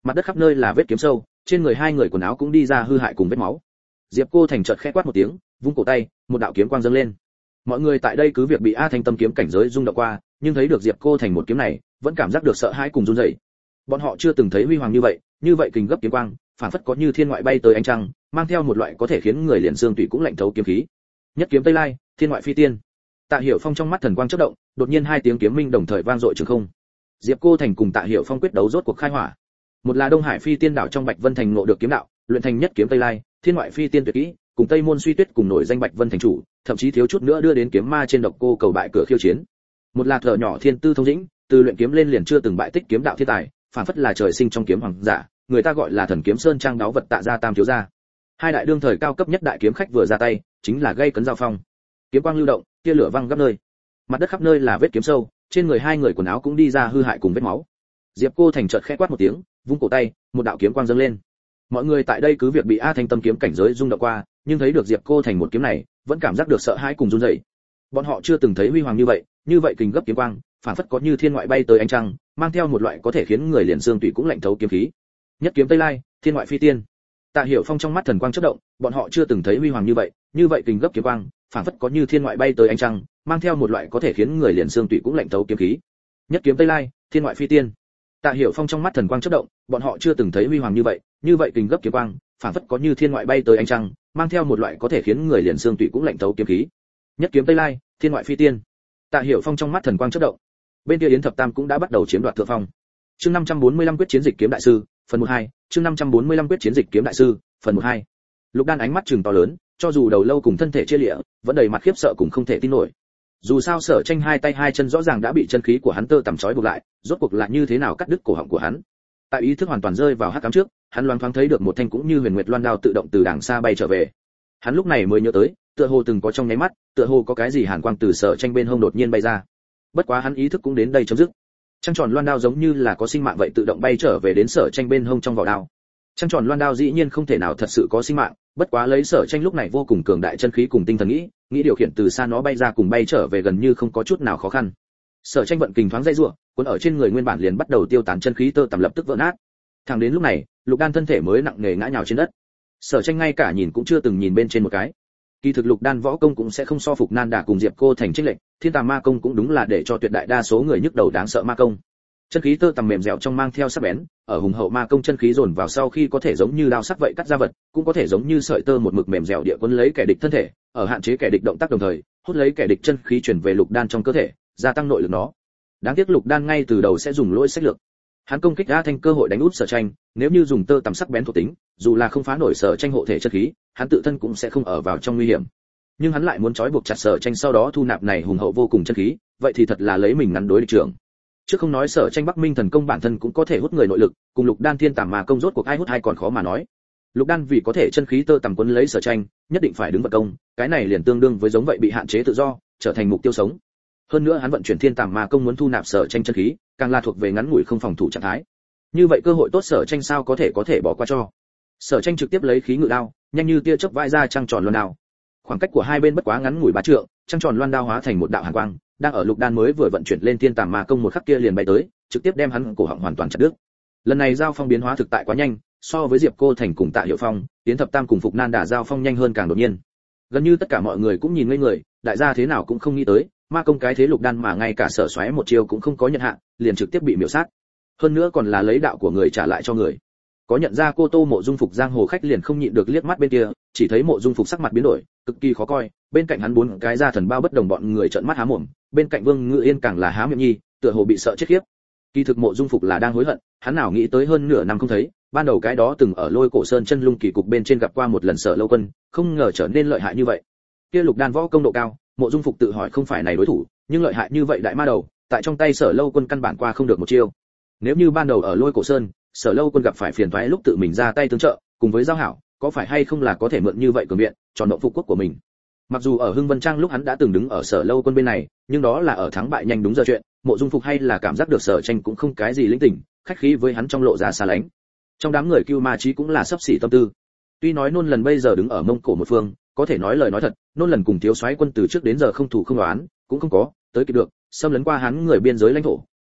S1: Mặt đất khắp nơi là vết kiếm sâu, trên người hai người quần áo cũng đi ra hư hại cùng vết máu. Diệp Cô Thành chợt khẽ quát một tiếng, vung cổ tay, một đạo kiếm quang dâng lên. Mọi người tại đây cứ việc bị A Thanh tâm kiếm cảnh giới rung động qua, nhưng thấy được Diệp Cô Thành một kiếm này, vẫn cảm giác được sợ hãi cùng run rẩy. Bọn họ chưa từng thấy huy hoàng như vậy kình gấp kiếm quang, phản phất có như thiên ngoại bay tới ánh trăng, mang theo một loại có thể khiến người liền xương tủy cũng lạnh thấu kiếm khí. Nhất kiếm Tây Lai, thiên ngoại phi tiên. Tạ Hiểu Phong trong mắt thần quang chớp động, đột nhiên hai tiếng kiếm minh đồng thời vang dội trường không. Diệp Cô Thành cùng Tạ Hiểu Phong quyết đấu rốt cuộc khai hỏa. Một là Đông Hải Phi Tiên đảo trong Bạch Vân Thành ngộ được kiếm đạo, luyện thành nhất kiếm Tây Lai, thiên ngoại phi tiên tuyệt kỹ, cùng Tây Môn Suy Tuyết cùng nổi danh Bạch Vân Thành chủ, thậm chí thiếu chút nữa đưa đến kiếm ma trên độc cô cầu bại cửa khiêu chiến. Một là thợ nhỏ Thiên Tư Thông Dĩnh, từ luyện kiếm lên liền chưa từng bại tích kiếm đạo thiên tài, phản phất là trời sinh trong kiếm hoàng giả, người ta gọi là thần kiếm sơn trang đáo vật Tạ gia tam thiếu gia. Hai đại đương thời cao cấp nhất đại kiếm khách vừa ra tay, chính là gây cấn giao phong. Kiếm quang lưu động, tia lửa văng khắp nơi. Mặt đất khắp nơi là vết kiếm sâu, trên người hai người quần áo cũng đi ra hư hại cùng vết máu. Diệp Cô Thành chợt khẽ quát một tiếng, vung cổ tay, một đạo kiếm quang dâng lên. Mọi người tại đây cứ việc bị A Thanh tâm kiếm cảnh giới rung động qua, nhưng thấy được Diệp Cô Thành một kiếm này, vẫn cảm giác được sợ hãi cùng run rẩy. Bọn họ chưa từng thấy huy hoàng như vậy kình gấp kiếm quang, phản phất có như thiên ngoại bay tới ánh trăng, mang theo một loại có thể khiến người liền xương tủy cũng lạnh thấu kiếm khí. Nhất kiếm Tây Lai, thiên ngoại phi tiên. Tạ Hiểu Phong trong mắt thần quang chớp động, bọn họ chưa từng thấy huy hoàng như vậy kình gấp kiếm quang, phản phất có như thiên ngoại bay tới ánh trăng, mang theo một loại có thể khiến người liền xương tủy cũng lạnh thấu kiếm khí. Nhất kiếm Tây Lai, thiên ngoại phi tiên. Tạ Hiểu Phong trong mắt thần quang chớp động, bọn họ chưa từng thấy huy hoàng như vậy kình gấp kiếm quang, phản phất có như thiên ngoại bay tới ánh trăng, mang theo một loại có thể khiến người liền xương tủy cũng lạnh thấu kiếm khí. Nhất kiếm Tây Lai, thiên ngoại phi tiên. Tạ Hiểu Phong trong mắt thần quang chớp động. Bên kia Yến Thập Tam cũng đã bắt đầu chiếm đoạt thượng phong. Chương 545 quyết chiến dịch kiếm đại sư, phần 12, chương 545 quyết chiến dịch kiếm đại sư, phần 12. Lục Đan ánh mắt trừng to lớn, cho dù đầu lâu cùng thân thể chia liễu, vẫn đầy mặt khiếp sợ cùng không thể tin nổi. Dù sao Sở Tranh hai tay hai chân rõ ràng đã bị chân khí của hắn tơ tằm trói buộc lại, rốt cuộc là như thế nào cắt đứt cổ họng của hắn. Tại ý thức hoàn toàn rơi vào hắc ám trước, hắn loáng thoáng thấy được một thanh cũng như huyền nguyệt loan đao tự động từ đàng xa bay trở về. Hắn lúc này mới nhớ tới, tựa hồ từng có trong nháy mắt, tựa hồ có cái gì hàn quang từ Sở Tranh bên hông đột nhiên bay ra. Bất quá hắn ý thức cũng đến đây chấm dứt. Trăng tròn loan đao giống như là có sinh mạng vậy tự động bay trở về đến Sở Tranh bên hông trong vỏ đao. Trăng tròn loan đao dĩ nhiên không thể nào thật sự có sinh mạng, bất quá lấy Sở Tranh lúc này vô cùng cường đại chân khí cùng tinh thần nghĩ điều khiển từ xa nó bay ra cùng bay trở về gần như không có chút nào khó khăn. Sở Tranh vận kình thoáng dây rủa, cuốn ở trên người nguyên bản liền bắt đầu tiêu tán chân khí tơ tằm lập tức vỡ nát. Thẳng đến lúc này, Lục Đan thân thể mới nặng nề ngã nhào trên đất. Sở Tranh ngay cả nhìn cũng chưa từng nhìn bên trên một cái. Kỳ thực Lục Đan võ công cũng sẽ không so phục Nan Đả cùng Diệp Cô Thành chênh lệch, Thiên Tà Ma công cũng đúng là để cho tuyệt đại đa số người nhức đầu đáng sợ ma công. Chân khí tơ tằm mềm dẻo trong mang theo sắc bén, ở hùng hậu ma công chân khí dồn vào sau khi có thể giống như đao sắc vậy cắt ra vật, cũng có thể giống như sợi tơ một mực mềm dẻo địa cuốn lấy kẻ địch thân thể, ở hạn chế kẻ địch động tác đồng thời, hút lấy kẻ địch chân khí chuyển về Lục Đan trong cơ thể, gia tăng nội lực nó. Đáng tiếc Lục Đan ngay từ đầu sẽ dùng lỗi sách lược. Hắn công kích A Thanh cơ hội đánh út Sở Tranh, nếu như dùng tơ tằm sắc bén thuộc tính, dù là không phá nổi Sở Tranh hộ thể chân khí, hắn tự thân cũng sẽ không ở vào trong nguy hiểm. Nhưng hắn lại muốn trói buộc chặt Sở Tranh sau đó thu nạp này hùng hậu vô cùng chân khí, vậy thì thật là lấy mình ngắn đối địch trưởng. Chứ không nói Sở Tranh Bắc Minh thần công bản thân cũng có thể hút người nội lực, cùng Lục Đan Thiên Tà Ma công rốt cuộc ai hút hay còn khó mà nói. Lục Đan vì có thể chân khí tơ tằm quấn lấy Sở Tranh, nhất định phải đứng vật công, cái này liền tương đương với giống vậy bị hạn chế tự do, trở thành mục tiêu sống. Hơn nữa hắn vận chuyển Thiên Tà Ma công muốn thu nạp Sở Tranh chân khí, càng là thuộc về ngắn ngủi không phòng thủ trạng thái. Như vậy cơ hội tốt Sở Tranh sao có thể bỏ qua cho. Sở Tranh trực tiếp lấy khí ngự đao, nhanh như tia chớp vãi ra trăng tròn loan đao. Khoảng cách của hai bên bất quá ngắn ngủi 3 trượng, trăng tròn loan đao hóa thành một đạo hàn quang, đang ở Lục Đan mới vừa vận chuyển lên Thiên Tà Ma công một khắc kia liền bay tới, trực tiếp đem hắn cổ họng hoàn toàn chặt đứt. Lần này giao phong biến hóa thực tại quá nhanh, so với Diệp Cô Thành cùng Tạ Hiểu Phong, Yến Thập Tam cùng Phục Nan Đả giao phong nhanh hơn càng đột nhiên. Gần như tất cả mọi người cũng nhìn ngây người, đại gia thế nào cũng không nghĩ tới, ma công cái thế Lục Đan mà ngay cả Sở Xoáy một chiêu cũng không có nhận hạ, liền trực tiếp bị miểu sát. Hơn nữa còn là lấy đạo của người trả lại cho người. Có nhận ra cô Tô Mộ Dung Phục giang hồ khách liền không nhịn được liếc mắt bên kia, chỉ thấy Mộ Dung Phục sắc mặt biến đổi, cực kỳ khó coi, bên cạnh hắn 4 cái gia thần bao bất đồng bọn người trợn mắt há mồm, bên cạnh Vương Ngự Yên càng là há miệng nhi, tựa hồ bị sợ chết khiếp. Kỳ thực Mộ Dung Phục là đang hối hận, hắn nào nghĩ tới hơn nửa năm không thấy, ban đầu cái đó từng ở Lôi Cổ Sơn chân lung kỳ cục bên trên gặp qua một lần Sở Lâu Quân, không ngờ trở nên lợi hại như vậy. Kia Lục Đan võ công độ cao, Mộ Dung Phục tự hỏi không phải này đối thủ, nhưng lợi hại như vậy đại ma đầu, tại trong tay Sở Lâu Quân căn bản qua không được một chiêu. Nếu như ban đầu ở Lôi Cổ Sơn, Sở Lâu Quân gặp phải phiền toái lúc tự mình ra tay tương trợ, cùng với giao hảo, có phải hay không là có thể mượn như vậy cường viện, tròn động phục quốc của mình. Mặc dù ở Hưng Vân Trang lúc hắn đã từng đứng ở Sở Lâu Quân bên này, nhưng đó là ở thắng bại nhanh đúng giờ chuyện, Mộ Dung Phục hay là cảm giác được Sở Tranh cũng không cái gì lĩnh tình, khách khí với hắn trong lộ ra xa lánh. Trong đám người Cưu Ma Chí cũng là sắp xỉ tâm tư. Tuy nói Nôn Lần bây giờ đứng ở Mông Cổ một phương, có thể nói lời nói thật, Nôn Lần cùng Thiếu Soái Quân từ trước đến giờ không thủ không đoán, cũng không có tới kịp được, xâm lấn qua hắn người biên giới lãnh thổ,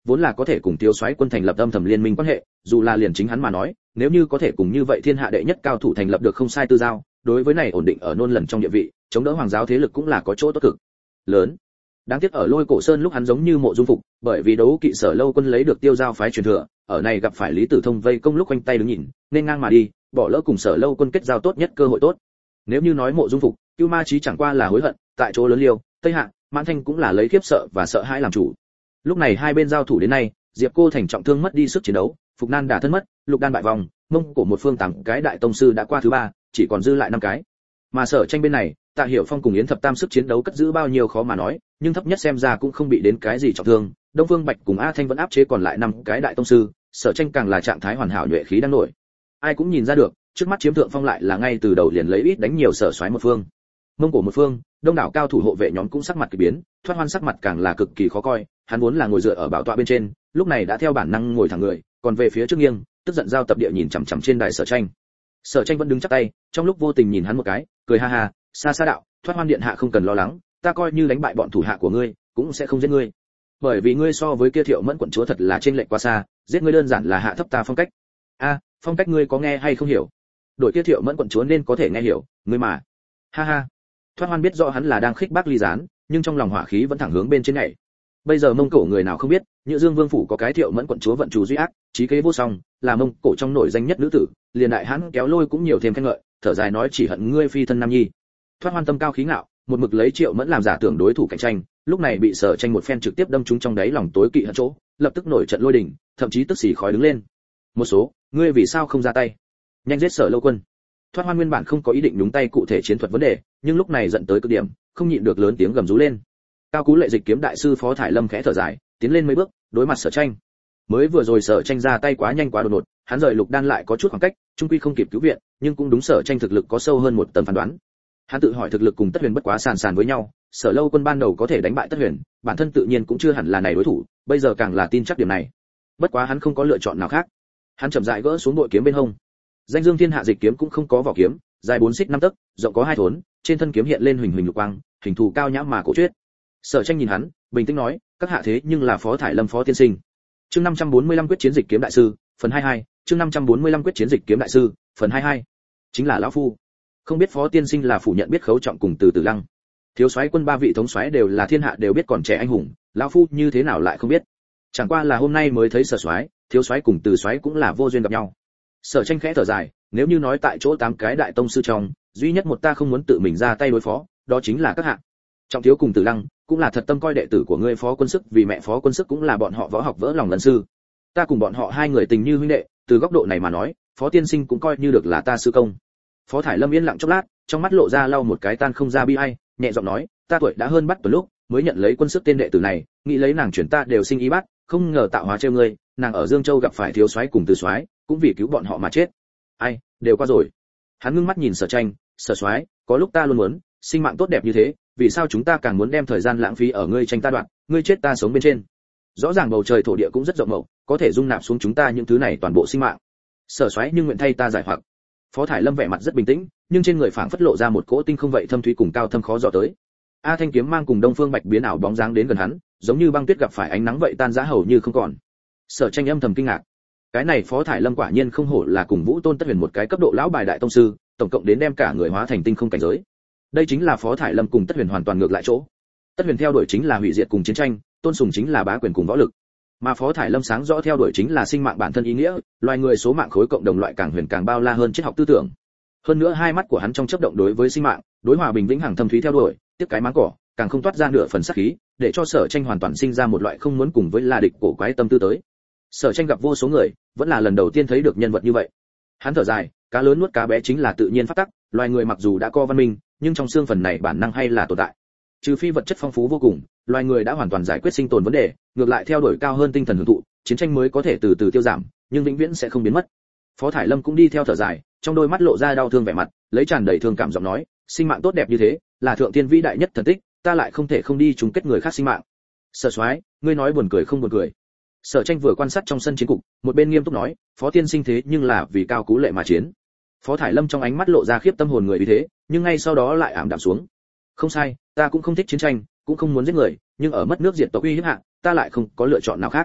S1: vốn là có thể cùng thiếu soái quân thành lập âm thầm liên minh quan hệ, dù là liền chính hắn mà nói, nếu như có thể cùng như vậy thiên hạ đệ nhất cao thủ thành lập được không sai tư giao, đối với này ổn định ở nôn lần trong địa vị, chống đỡ hoàng giáo thế lực cũng là có chỗ tốt cực lớn. Đáng tiếc ở Lôi Cổ Sơn lúc hắn giống như Mộ Dung Phục, bởi vì đấu kỵ Sở Lâu quân lấy được Tiêu Giao phái truyền thừa, ở này gặp phải Lý Tử Thông vây công lúc quanh tay đứng nhìn, nên ngang mà đi, bỏ lỡ cùng Sở Lâu quân kết giao tốt nhất cơ hội tốt. Nếu như nói Mộ Dung Phục, Cưu Ma Chí chẳng qua là hối hận, tại chỗ lớn liêu, Tây Hạ, Mãn Thanh cũng là lấy khiếp sợ và sợ hãi làm chủ. Lúc này hai bên giao thủ đến nay, Diệp Cô Thành trọng thương mất đi sức chiến đấu, Phục Nan đả thân mất, Lục Đan bại vòng, Mông Cổ một phương 8 cái đại tông sư đã qua thứ 3, chỉ còn dư lại 5 cái. Mà Sở Tranh bên này, Tạ Hiểu Phong cùng Yến Thập Tam sức chiến đấu cất giữ bao nhiêu khó mà nói, nhưng thấp nhất xem ra cũng không bị đến cái gì trọng thương. Đông Phương Bạch cùng A Thanh vẫn áp chế còn lại 5 cái đại tông sư, Sở Tranh càng là trạng thái hoàn hảo nhuệ khí đang nổi. Ai cũng nhìn ra được, trước mắt chiếm thượng phong lại là ngay từ đầu liền lấy ít đánh nhiều Sở Soái một phương. Mông Cổ một phương, đông đảo cao thủ hộ vệ nhóm cũng sắc mặt kỳ biến, Thoát Hoan sắc mặt càng là cực kỳ khó coi, hắn vốn là ngồi dựa ở bảo tọa bên trên, lúc này đã theo bản năng ngồi thẳng người, còn về phía trước nghiêng, tức giận giao tập địa nhìn chằm chằm trên đài Sở Tranh. Sở Tranh vẫn đứng chắp tay, trong lúc vô tình nhìn hắn một cái, cười ha ha, xa xa đạo, Thoát Hoan điện hạ không cần lo lắng, ta coi như đánh bại bọn thủ hạ của ngươi, cũng sẽ không giết ngươi. Bởi vì ngươi so với kia Thiệu Mẫn quận chúa thật là chênh lệch quá xa, giết ngươi đơn giản là hạ thấp ta phong cách. A, phong cách ngươi có nghe hay không hiểu? Đội kia Thiệu Mẫn quận chúa nên có thể nghe hiểu, ngươi mà. Ha ha. Thoát Hoan biết rõ hắn là đang khích bác Ly Gián, nhưng trong lòng hỏa khí vẫn thẳng hướng bên trên nhảy. Bây giờ Mông Cổ người nào không biết, Nhữ Dương Vương phủ có cái Thiệu Mẫn quận chúa vận chủ duy ác, trí kế vô song, là Mông Cổ trong nổi danh nhất nữ tử, liền đại hãn kéo lôi cũng nhiều thêm khen ngợi, thở dài nói chỉ hận ngươi phi thân nam nhi. Thoát Hoan tâm cao khí ngạo, một mực lấy Triệu Mẫn làm giả tưởng đối thủ cạnh tranh, lúc này bị Sở Tranh một phen trực tiếp đâm trúng trong đáy lòng tối kỵ hận chỗ, lập tức nổi trận lôi đình, thậm chí tức xì khói đứng lên. Một số, ngươi vì sao không ra tay? Nhanh giết Sở Lâu quân. Thoát Hoan nguyên bản không có ý định đúng tay cụ thể chiến thuật vấn đề, nhưng lúc này giận tới cực điểm, không nhịn được lớn tiếng gầm rú lên. Cao Cú Lệ Dịch kiếm đại sư Phó Thải Lâm khẽ thở dài, tiến lên mấy bước, đối mặt Sở Tranh. Mới vừa rồi Sở Tranh ra tay quá nhanh quá đột ngột, hắn rời Lục Đan lại có chút khoảng cách, trung quy không kịp cứu viện, nhưng cũng đúng Sở Tranh thực lực có sâu hơn một tầng phán đoán. Hắn tự hỏi thực lực cùng Tất Huyền bất quá sàn sàn với nhau, Sở Lâu quân ban đầu có thể đánh bại Tất Huyền, bản thân tự nhiên cũng chưa hẳn là này đối thủ, bây giờ càng là tin chắc điểm này. Bất quá hắn không có lựa chọn nào khác. Hắn chậm rãi gỡ xuống bội kiếm bên hông. Danh Dương Thiên Hạ Dịch kiếm cũng không có vỏ kiếm, dài 4 xích 5 tấc, rộng có 2 thốn, trên thân kiếm hiện lên huỳnh huỳnh lục quang, hình thù cao nhã mà cổ truyết. Sở Tranh nhìn hắn, bình tĩnh nói, các hạ thế nhưng là Phó Thải Lâm Phó tiên sinh. Chương 545 quyết chiến dịch kiếm đại sư, phần 22, chương 545 quyết chiến dịch kiếm đại sư, phần 22. Chính là lão phu. Không biết Phó tiên sinh là phủ nhận biết khấu trọng cùng Từ Từ Lăng. Thiếu soái quân 3 vị thống soái đều là thiên hạ đều biết còn trẻ anh hùng, lão phu như thế nào lại không biết? Chẳng qua là hôm nay mới thấy Sở soái, thiếu soái cùng Từ soái cũng là vô duyên gặp nhau. Sở Tranh khẽ thở dài, nếu như nói tại chỗ 8 cái đại tông sư trong, duy nhất một ta không muốn tự mình ra tay đối phó, đó chính là các hạ. Trọng thiếu cùng Từ Lăng, cũng là thật tâm coi đệ tử của ngươi Phó Quân Sức, vì mẹ Phó Quân Sức cũng là bọn họ võ học vỡ lòng lẫn sư. Ta cùng bọn họ hai người tình như huynh đệ, từ góc độ này mà nói, Phó tiên sinh cũng coi như được là ta sư công. Phó Thải Lâm yên lặng chốc lát, trong mắt lộ ra lau một cái tan không ra bi ai, nhẹ giọng nói, ta tuổi đã hơn bắt tuần lúc, mới nhận lấy Quân Sức tên đệ tử này, nghĩ lấy nàng chuyển ta đều sinh ý bát, không ngờ tạo hóa trêu ngươi, nàng ở Dương Châu gặp phải thiếu soái cùng Từ soái, cũng vì cứu bọn họ mà chết. Ai, đều qua rồi. Hắn ngưng mắt nhìn Sở Tranh, Sở soái, có lúc ta luôn muốn, sinh mạng tốt đẹp như thế, vì sao chúng ta càng muốn đem thời gian lãng phí ở ngươi tranh ta đoạn, ngươi chết ta sống bên trên. Rõ ràng bầu trời thổ địa cũng rất rộng mậu, có thể dung nạp xuống chúng ta những thứ này toàn bộ sinh mạng. Sở soái nhưng nguyện thay ta giải hoặc. Phó Thải Lâm vẻ mặt rất bình tĩnh, nhưng trên người phảng phất lộ ra một cỗ tinh không vậy thâm thúy cùng cao thâm khó dò tới. A Thanh kiếm mang cùng Đông Phương Bạch biến ảo bóng dáng đến gần hắn, giống như băng tuyết gặp phải ánh nắng vậy tan rã hầu như không còn. Sở Tranh âm thầm kinh ngạc. Cái này Phó Thải Lâm quả nhiên không hổ là cùng Vũ Tôn Tất Huyền một cái cấp độ lão bài đại tông sư, tổng cộng đến đem cả người hóa thành tinh không cảnh giới. Đây chính là Phó Thải Lâm cùng Tất Huyền hoàn toàn ngược lại chỗ. Tất Huyền theo đuổi chính là hủy diệt cùng chiến tranh, Tôn Sùng chính là bá quyền cùng võ lực. Mà Phó Thải Lâm sáng rõ theo đuổi chính là sinh mạng bản thân ý nghĩa, loài người số mạng khối cộng đồng loại càng huyền càng bao la hơn triết học tư tưởng. Hơn nữa hai mắt của hắn trong chớp động đối với sinh mạng, đối hòa bình vĩnh hằng thâm thúy theo đuổi, tiếp cái máng cỏ, càng không toát ra nửa phần sát khí, để cho Sở Tranh hoàn toàn sinh ra một loại không muốn cùng với là địch cổ quái tâm tư tới. Sở Tranh gặp vô số người, vẫn là lần đầu tiên thấy được nhân vật như vậy. Hắn thở dài, cá lớn nuốt cá bé chính là tự nhiên pháp tắc, loài người mặc dù đã có văn minh, nhưng trong xương phần này bản năng hay là tồn tại. Trừ phi vật chất phong phú vô cùng, loài người đã hoàn toàn giải quyết sinh tồn vấn đề, ngược lại theo đuổi cao hơn tinh thần hưởng thụ, chiến tranh mới có thể từ từ tiêu giảm, nhưng vĩnh viễn sẽ không biến mất. Phó Thải Lâm cũng đi theo thở dài, trong đôi mắt lộ ra đau thương vẻ mặt, lấy tràn đầy thương cảm giọng nói, sinh mạng tốt đẹp như thế, là thượng tiên vĩ đại nhất thần tích, ta lại không thể không đi chung kết người khác sinh mạng. Sở soái, ngươi nói buồn cười không buồn cười? Sở Tranh vừa quan sát trong sân chiến cục, một bên nghiêm túc nói, Phó tiên sinh thế nhưng là vì Cao Cú Lệ mà chiến. Phó Thải Lâm trong ánh mắt lộ ra khiếp tâm hồn người vì thế, nhưng ngay sau đó lại ảm đạm xuống. Không sai, ta cũng không thích chiến tranh, cũng không muốn giết người, nhưng ở mất nước diệt tộc uy hiếp hạ, ta lại không có lựa chọn nào khác.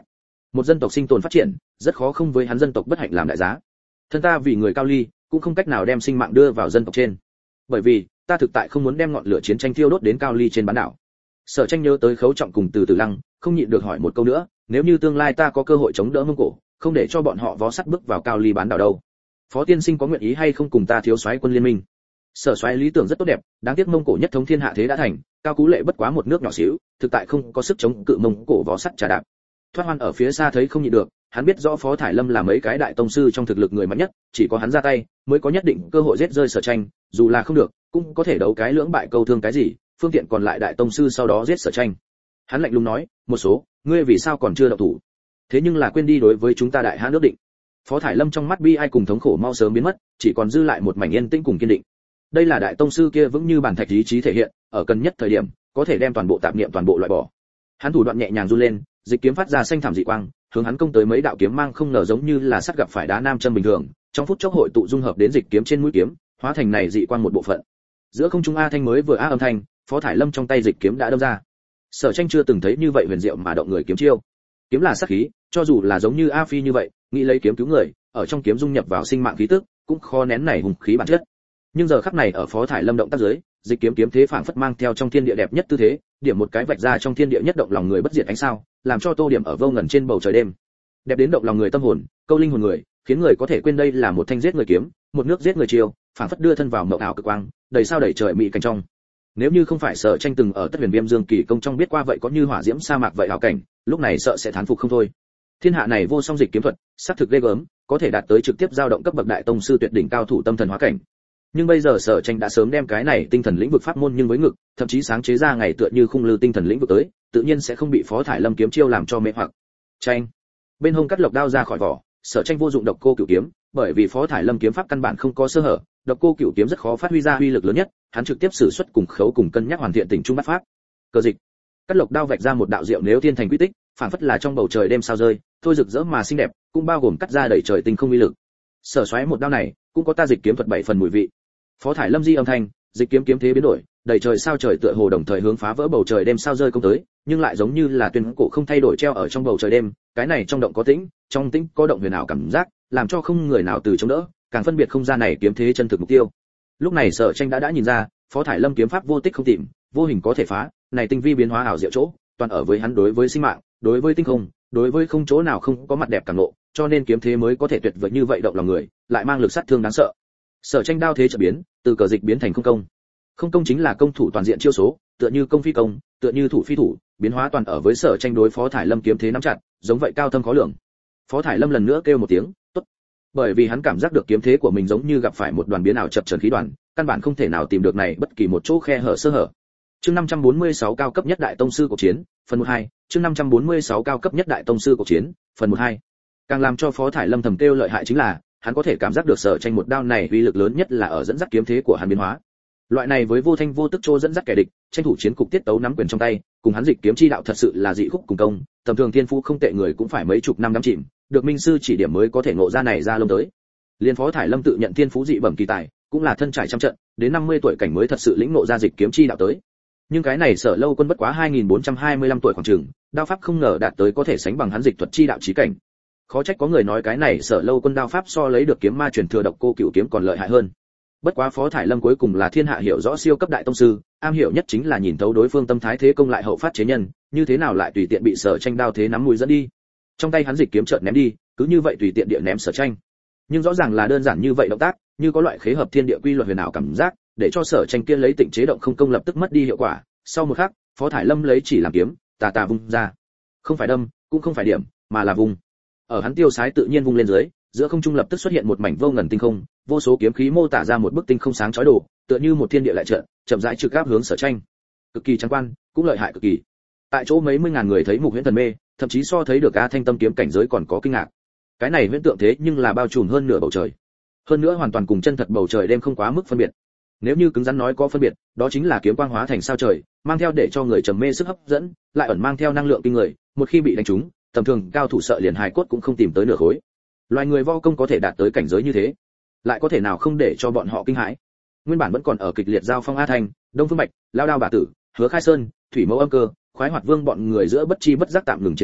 S1: một dân tộc sinh tồn phát triển rất khó không với hắn dân tộc bất hạnh làm đại giá. Thân ta vì người Cao Ly cũng không cách nào đem sinh mạng đưa vào dân tộc trên, bởi vì ta thực tại không muốn đem ngọn lửa chiến tranh thiêu đốt đến Cao Ly trên bán đảo. Sở Tranh nhớ tới Khấu Trọng cùng Từ Từ Lăng, không nhịn được hỏi một câu nữa, nếu như tương lai ta có cơ hội chống đỡ Mông Cổ, không để cho bọn họ vó sắt bước vào Cao Ly bán đảo đâu, Phó tiên sinh có nguyện ý hay không cùng ta thiếu soái quân liên minh? Sở soái lý tưởng rất tốt đẹp, đáng tiếc Mông Cổ nhất thống thiên hạ thế đã thành, Cao Cú Lệ bất quá một nước nhỏ xíu, thực tại không có sức chống cự Mông Cổ vó sắt trà đạp. Thoát Hoan ở phía xa thấy không nhịn được, hắn biết rõ Phó Thải Lâm là mấy cái đại tông sư trong thực lực người mạnh nhất, chỉ có hắn ra tay mới có nhất định cơ hội giết rơi Sở Tranh, dù là không được, cũng có thể đấu cái lưỡng bại câu thương cái gì, phương tiện còn lại đại tông sư sau đó giết Sở Tranh. Hắn lạnh lùng nói, một số, ngươi vì sao còn chưa động thủ? Thế nhưng là quên đi đối với chúng ta đại hãn ước định. Phó Thải Lâm trong mắt bi ai cùng thống khổ mau sớm biến mất, chỉ còn dư lại một mảnh yên tĩnh cùng kiên định. Đây là đại tông sư kia vững như bàn thạch ý chí thể hiện, ở cần nhất thời điểm, có thể đem toàn bộ tạp niệm toàn bộ loại bỏ. Hắn thủ đoạn nhẹ nhàng run lên, dịch kiếm phát ra xanh thảm dị quang, hướng hắn công tới mấy đạo kiếm mang không ngờ giống như là sắt gặp phải đá nam châm bình thường, trong phút chốc hội tụ dung hợp đến dịch kiếm trên mũi kiếm, hóa thành này dị quang một bộ phận. Giữa không trung a thanh mới vừa a âm thanh, Phó Thải Lâm trong tay dịch kiếm đã đâm ra. Sở Tranh chưa từng thấy như vậy huyền diệu mà động người kiếm chiêu. Kiếm là sát khí, cho dù là giống như A Phi như vậy, nghĩ lấy kiếm cứu người, ở trong kiếm dung nhập vào sinh mạng khí tức, cũng khó nén này hùng khí bản chất. Nhưng giờ khắc này ở Phó Thải Lâm động tác dưới, dịch kiếm kiếm thế phảng phất mang theo trong thiên địa đẹp nhất tư thế, điểm một cái vạch ra trong thiên địa nhất động lòng người bất diệt ánh sao, làm cho tô điểm ở vô ngần trên bầu trời đêm. Đẹp đến động lòng người tâm hồn, câu linh hồn người, khiến người có thể quên đây là một thanh giết người kiếm, một nước giết người chiêu, phảng phất đưa thân vào mộng ảo cực quang, đầy sao đầy trời mỹ cảnh trong. Nếu như không phải Sở Tranh từng ở Tất Huyền Viêm Dương Kỳ công trong biết qua vậy có như hỏa diễm sa mạc vậy hảo cảnh, lúc này sợ sẽ thán phục không thôi. Thiên hạ này vô song dịch kiếm thuật, sát thực ghê gớm, có thể đạt tới trực tiếp giao động cấp bậc đại tông sư tuyệt đỉnh cao thủ tâm thần hóa cảnh. Nhưng bây giờ Sở Tranh đã sớm đem cái này tinh thần lĩnh vực pháp môn nhưng với ngực, thậm chí sáng chế ra ngày tựa như khung lư tinh thần lĩnh vực tới, tự nhiên sẽ không bị Phó Thải Lâm kiếm chiêu làm cho mê hoặc. Tranh. Bên hông cắt lộc đao ra khỏi vỏ, Sở Tranh vô dụng độc cô cửu kiếm, bởi vì Phó Thải Lâm kiếm pháp căn bản không có sơ hở, độc cô cửu kiếm rất khó phát huy ra uy lực lớn nhất, hắn trực tiếp sử xuất cùng Khấu cùng cân nhắc hoàn thiện tình trung bắt pháp. Cờ dịch. Cắt lộc đao vạch ra một đạo diệu nếu thiên thành quy tích, phản phất là trong bầu trời đêm sao rơi, thôi rực rỡ mà xinh đẹp, cũng bao gồm cắt ra đầy trời tinh không uy lực. Sở xoáy một đao này, cũng có ta dịch kiếm thuật 7 phần mùi vị. Phó Thải Lâm di âm thanh, dịch kiếm kiếm thế biến đổi, đầy trời sao trời tựa hồ đồng thời hướng phá vỡ bầu trời đêm sao rơi công tới, nhưng lại giống như là tuyên cổ không thay đổi treo ở trong bầu trời đêm, cái này trong động có tĩnh, trong tĩnh có động huyền ảo cảm giác, làm cho không người nào từ chống đỡ, càng phân biệt không ra này kiếm thế chân thực mục tiêu. Lúc này Sở Tranh đã nhìn ra, Phó Thải Lâm kiếm pháp vô tích không tìm, vô hình có thể phá, này tinh vi biến hóa ảo diệu chỗ, toàn ở với hắn đối với sinh mạng, đối với tinh không, đối với không chỗ nào không có mặt đẹp cảm ngộ, cho nên kiếm thế mới có thể tuyệt vời như vậy động lòng người, lại mang lực sát thương đáng sợ. Sở Tranh đao thế chợt biến, từ cờ dịch biến thành không công. Không công chính là công thủ toàn diện chiêu số, tựa như công phi công, tựa như thủ phi thủ, biến hóa toàn ở với Sở Tranh đối Phó Thải Lâm kiếm thế nắm chặt, giống vậy cao thâm khó lường. Phó Thải Lâm lần nữa kêu một tiếng, tốt. Bởi vì hắn cảm giác được kiếm thế của mình giống như gặp phải một đoàn biến ảo chập chờn khí đoàn, căn bản không thể nào tìm được này bất kỳ một chỗ khe hở sơ hở. Chương 546 cao cấp nhất đại tông sư cuộc chiến, phần 12, chương 546 cao cấp nhất đại tông sư cuộc chiến, phần 12. Càng làm cho Phó Thải Lâm thầm kêu lợi hại chính là, hắn có thể cảm giác được Sở Tranh một đao này uy lực lớn nhất là ở dẫn dắt kiếm thế của hắn biến hóa. Loại này với vô thanh vô tức trô dẫn dắt kẻ địch, tranh thủ chiến cục tiết tấu nắm quyền trong tay, cùng hắn dịch kiếm chi đạo thật sự là dị khúc cùng công, tầm thường thiên phú không tệ người cũng phải mấy chục năm đắm chìm, được minh sư chỉ điểm mới có thể ngộ ra này ra lông tới. Liên Phó Thải Lâm tự nhận thiên phú dị bẩm kỳ tài, cũng là thân trải trăm trận, đến 50 tuổi cảnh mới thật sự lĩnh ngộ ra dịch kiếm chi đạo tới. Nhưng cái này Sở Lâu Quân bất quá 2425 tuổi khoảng chừng, đao pháp không ngờ đạt tới có thể sánh bằng hắn dịch thuật chi đạo chí cảnh. Khó trách có người nói cái này Sở Lâu Quân đao pháp so lấy được kiếm ma truyền thừa độc cô cửu kiếm còn lợi hại hơn. Bất quá Phó Thải Lâm cuối cùng là thiên hạ hiểu rõ siêu cấp đại tông sư, am hiểu nhất chính là nhìn thấu đối phương tâm thái thế công lại hậu phát chế nhân, như thế nào lại tùy tiện bị Sở Tranh đao thế nắm mũi dẫn đi. Trong tay hắn dịch kiếm chợt ném đi, cứ như vậy tùy tiện địa ném Sở Tranh. Nhưng rõ ràng là đơn giản như vậy động tác, như có loại khế hợp thiên địa quy luật huyền ảo cảm giác, để cho Sở Tranh kia lấy tịnh chế động không công lập tức mất đi hiệu quả. Sau một khắc, Phó Thải Lâm lấy chỉ làm kiếm, tà tà vung ra. Không phải đâm, cũng không phải điểm, mà là vung. Ở hắn tiêu sái tự nhiên vung lên dưới, giữa không trung lập tức xuất hiện một mảnh vô ngần tinh không, vô số kiếm khí mô tả ra một bức tinh không sáng chói đồ, tựa như một thiên địa lại trận, chậm rãi trực áp hướng Sở Tranh. Cực kỳ trắng quan, cũng lợi hại cực kỳ. Tại chỗ mấy mươi ngàn người thấy Mục Huyễn Thần Mê, thậm chí so thấy được A Thanh Tâm kiếm cảnh giới còn có kinh ngạc. Cái này huyễn tượng thế nhưng là bao trùm hơn nửa bầu trời. Hơn nữa hoàn toàn cùng chân thật bầu trời đêm không quá mức phân biệt. Nếu như cứng rắn nói có phân biệt, đó chính là kiếm quang hóa thành sao trời, mang theo để cho người trầm mê sức hấp dẫn, lại ẩn mang theo năng lượng kinh người, một khi bị đánh trúng, tầm thường cao thủ sợ liền hài cốt cũng không tìm tới nửa khối. Loài người vo công có thể đạt tới cảnh giới như thế, lại có thể nào không để cho bọn họ kinh hãi. Nguyên bản vẫn còn ở kịch liệt giao phong A Thanh, Đông Phương Bạch, Lao Đao Bà Tử, Hứa Khai Sơn, Thủy Mẫu Âm Cơ, Khoái Hoạt Vương bọn người giữa bất chi bất giác tạm ngừng chiến đấu,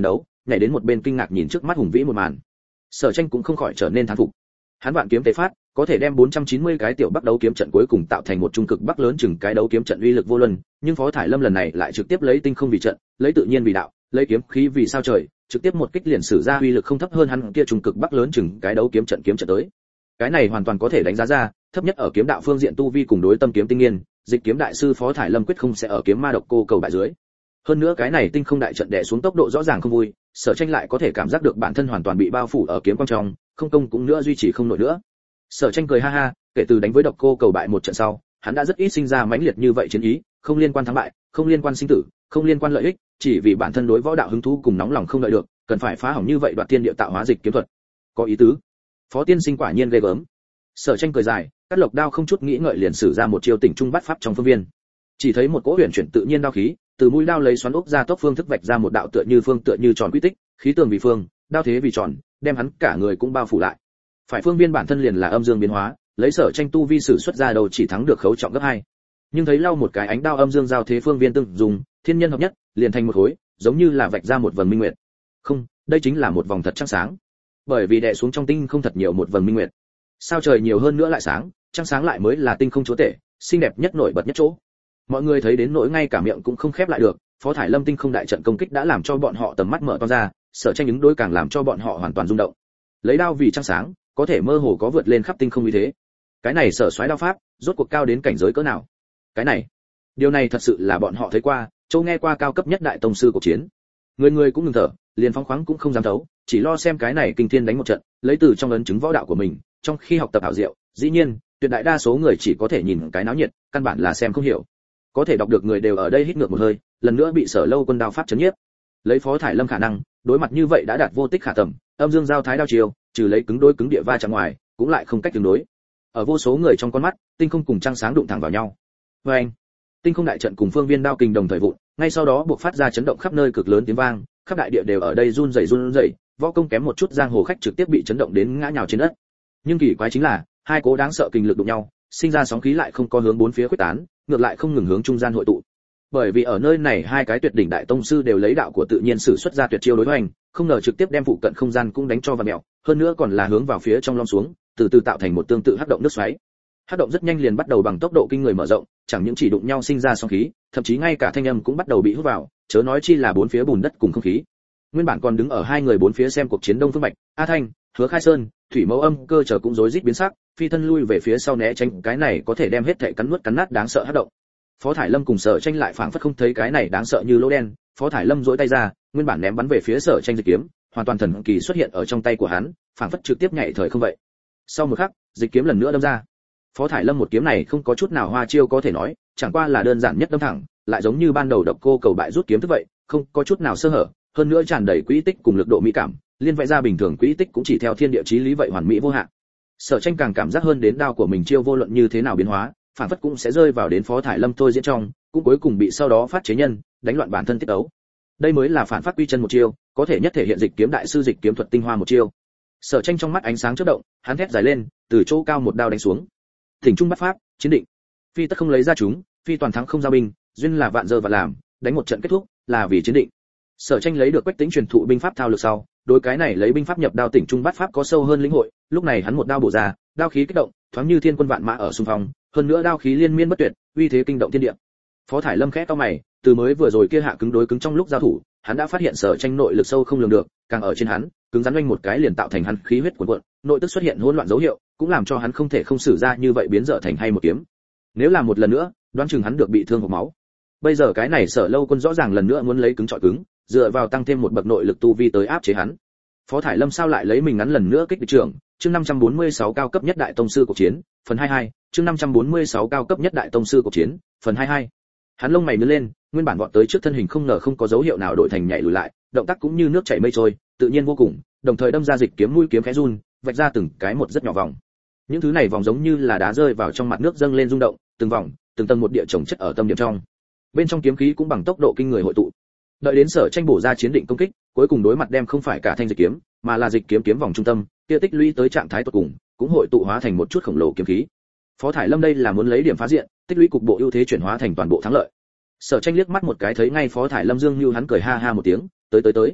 S1: nhảy đến một bên kinh ngạc nhìn trước mắt hùng vĩ một màn. Sở Tranh cũng không khỏi trở nên thán phục. Hắn vạn kiếm tế phát, có thể đem 490 cái tiểu bắc đấu kiếm trận cuối cùng tạo thành một trung cực bắc lớn chừng cái đấu kiếm trận uy lực vô luân, nhưng Phó Thải Lâm lần này lại trực tiếp lấy tinh không vì trận, lấy tự nhiên vì đạo, lấy kiếm khí vì sao trời, trực tiếp một kích liền sử ra uy lực không thấp hơn hắn kia trung cực bắc lớn chừng cái đấu kiếm trận tới. Cái này hoàn toàn có thể đánh giá ra, thấp nhất ở kiếm đạo phương diện tu vi cùng đối tâm kiếm tinh nghiên, dịch kiếm đại sư Phó Thải Lâm quyết không sẽ ở kiếm ma độc cô cầu bại dưới. Hơn nữa cái này tinh không đại trận đè xuống tốc độ rõ ràng không vui, Sở Tranh lại có thể cảm giác được bản thân hoàn toàn bị bao phủ ở kiếm quang trong, không công cũng nữa duy trì không nổi nữa. Sở Tranh cười ha ha, kể từ đánh với độc cô cầu bại một trận sau, hắn đã rất ít sinh ra mãnh liệt như vậy chiến ý, không liên quan thắng bại, không liên quan sinh tử, không liên quan lợi ích, chỉ vì bản thân đối võ đạo hứng thú cùng nóng lòng không đợi được, cần phải phá hỏng như vậy đoạt tiên địa tạo hóa dịch kiếm thuật. Có ý tứ. Phó tiên sinh quả nhiên ghê gớm. Sở Tranh cười dài, cắt lộc đao không chút nghĩ ngợi liền sử ra một chiêu tỉnh trung bát pháp trong phương viên. Chỉ thấy một cỗ huyền chuyển tự nhiên đao khí, từ mũi đao lấy xoắn ốc ra tốc phương thức vạch ra một đạo tựa như phương tựa như tròn quy tích, khí tường vì phương, đao thế vì tròn, đem hắn cả người cũng bao phủ lại. Phải phương viên bản thân liền là âm dương biến hóa, lấy Sở Tranh tu vi sử xuất ra đầu chỉ thắng được khấu trọng gấp 2. Nhưng thấy lau một cái ánh đao âm dương giao thế phương viên tương dùng, thiên nhân hợp nhất, liền thành một khối, giống như là vạch ra một vầng minh nguyệt. Không, đây chính là một vòng thật trăng sáng. Bởi vì đè xuống trong tinh không thật nhiều một vầng minh nguyệt. Sao trời nhiều hơn nữa lại sáng, trăng sáng lại mới là tinh không chúa tể, xinh đẹp nhất nổi bật nhất chỗ. Mọi người thấy đến nỗi ngay cả miệng cũng không khép lại được, Phó Thải Lâm tinh không đại trận công kích đã làm cho bọn họ tầm mắt mở to ra, Sở Tranh ứng đối càng làm cho bọn họ hoàn toàn rung động. Lấy đao vì trăng sáng, có thể mơ hồ có vượt lên khắp tinh không như thế. Cái này Sở Soái đao pháp, rốt cuộc cao đến cảnh giới cỡ nào? Cái này, điều này thật sự là bọn họ thấy qua, châu nghe qua cao cấp nhất đại tông sư cuộc chiến. Người người cũng ngừng thở, liền phóng khoáng cũng không dám thấu, chỉ lo xem cái này kinh thiên đánh một trận, lấy từ trong ấn chứng võ đạo của mình, trong khi học tập hảo diệu, dĩ nhiên, tuyệt đại đa số người chỉ có thể nhìn cái náo nhiệt, căn bản là xem không hiểu. Có thể đọc được người đều ở đây hít ngược một hơi, lần nữa bị Sở Lâu quân đao pháp chấn nhiếp. Lấy Phó Thải Lâm khả năng, đối mặt như vậy đã đạt vô tích khả tầm, âm dương giao thái đao chiêu, trừ lấy cứng đối cứng địa va chạm ngoài, cũng lại không cách tương đối. Ở vô số người trong con mắt, tinh không cùng trăng sáng đụng thẳng vào nhau. Oeng! Tinh không đại trận cùng phương viên đao kình đồng thời vụn, ngay sau đó buộc phát ra chấn động khắp nơi cực lớn tiếng vang, khắp đại địa đều ở đây run rẩy, võ công kém một chút giang hồ khách trực tiếp bị chấn động đến ngã nhào trên đất. Nhưng kỳ quái chính là, hai cố đáng sợ kình lực đụng nhau, sinh ra sóng khí lại không có hướng bốn phía khuếch tán, ngược lại không ngừng hướng trung gian hội tụ. Bởi vì ở nơi này hai cái tuyệt đỉnh đại tông sư đều lấy đạo của tự nhiên sử xuất ra tuyệt chiêu đối hoành, không ngờ trực tiếp đem phụ cận không gian cũng đánh cho vặn mèo, hơn nữa còn là hướng vào phía trong lom xuống, từ từ tạo thành một tương tự hắc động nước xoáy. Hắc động rất nhanh liền bắt đầu bằng tốc độ kinh người mở rộng, chẳng những chỉ đụng nhau sinh ra sóng khí, thậm chí ngay cả thanh âm cũng bắt đầu bị hút vào, chớ nói chi là bốn phía bùn đất cùng không khí. Nguyên bản còn đứng ở hai người bốn phía xem cuộc chiến Đông Phương Bạch, A Thanh, Hứa Khai Sơn, Thủy Mẫu Âm cơ chờ cũng rối rít biến sắc, phi thân lui về phía sau né tránh cái này có thể đem hết thảy cắn nuốt cắn nát đáng sợ hắc động. Phó Thải Lâm cùng Sở Tranh lại phảng phất không thấy cái này đáng sợ như lỗ đen, Phó Thải Lâm duỗi tay ra, nguyên bản ném bắn về phía Sở Tranh dịch kiếm, hoàn toàn thần kỳ xuất hiện ở trong tay của hắn, phảng phất trực tiếp nhảy thời không vậy. Sau một khắc, dịch kiếm lần nữa đâm ra. Phó Thải Lâm một kiếm này không có chút nào hoa chiêu có thể nói, chẳng qua là đơn giản nhất đâm thẳng, lại giống như ban đầu độc cô cầu bại rút kiếm thức vậy, không có chút nào sơ hở, hơn nữa tràn đầy quỹ tích cùng lực độ mỹ cảm, liên vẽ ra bình thường quỹ tích cũng chỉ theo thiên địa chí lý vậy hoàn mỹ vô hạn. Sở Tranh càng cảm giác hơn đến đao của mình chiêu vô luận như thế nào biến hóa, phản phất cũng sẽ rơi vào đến Phó Thải Lâm thôi diễn trong, cũng cuối cùng bị sau đó phát chế nhân, đánh loạn bản thân tiết đấu. Đây mới là phản phát quy chân một chiêu, có thể nhất thể hiện dịch kiếm đại sư dịch kiếm thuật tinh hoa một chiêu. Sở Tranh trong mắt ánh sáng chớp động, hắn thét dài lên, từ chỗ cao một đao đánh xuống. Thỉnh trung bắt pháp, chiến định. Phi tất không lấy ra chúng, phi toàn thắng không giao binh, duyên là vạn giờ và làm, đánh một trận kết thúc, là vì chiến định. Sở Tranh lấy được Quách Tĩnh truyền thụ binh pháp thao lược sau, đối cái này lấy binh pháp nhập đao tỉnh trung bát pháp có sâu hơn lĩnh hội, lúc này hắn một đao bổ ra, đao khí kích động, thoáng như thiên quân vạn mã ở xung phong, hơn nữa đao khí liên miên bất tuyệt, uy thế kinh động thiên địa. Phó Thải Lâm khẽ cau mày, từ mới vừa rồi kia hạ cứng đối cứng trong lúc giao thủ, hắn đã phát hiện Sở Tranh nội lực sâu không lường được, càng ở trên hắn, cứng rắn oanh một cái liền tạo thành hắn khí huyết cuồn cuộn, nội tức xuất hiện hỗn loạn dấu hiệu, cũng làm cho hắn không thể không sử ra như vậy biến dở thành hay một kiếm. Nếu làm một lần nữa, đoán chừng hắn được bị thương hộc máu. Bây giờ cái này Sở Lâu quân rõ ràng lần nữa muốn lấy cứng chọi cứng, dựa vào tăng thêm một bậc nội lực tu vi tới áp chế hắn. Phó Thải Lâm sao lại lấy mình ngắn lần nữa kích địch trưởng, chương 546 cao cấp nhất đại tông sư cuộc chiến, phần 22, chương 546 cao cấp nhất đại tông sư cuộc chiến, phần 22. Hắn lông mày nhướng lên, nguyên bản vọt tới trước thân hình không ngờ không có dấu hiệu nào đổi thành nhảy lùi lại, động tác cũng như nước chảy mây trôi, tự nhiên vô cùng, đồng thời đâm ra dịch kiếm mũi kiếm khẽ run, vạch ra từng cái một rất nhỏ vòng. Những thứ này vòng giống như là đá rơi vào trong mặt nước dâng lên rung động, từng vòng, từng tầng một địa chồng chất ở tâm điểm trong. Bên trong kiếm khí cũng bằng tốc độ kinh người hội tụ. Đợi đến Sở Tranh bổ ra chiến định công kích, cuối cùng đối mặt đem không phải cả thanh dịch kiếm, mà là dịch kiếm kiếm vòng trung tâm, kia tích lũy tới trạng thái tuyệt cùng, cũng hội tụ hóa thành một chút khổng lồ kiếm khí. Phó Thải Lâm đây là muốn lấy điểm phá diện, tích lũy cục bộ ưu thế chuyển hóa thành toàn bộ thắng lợi. Sở Tranh liếc mắt một cái thấy ngay Phó Thải Lâm dương như hắn cười ha ha một tiếng, tới.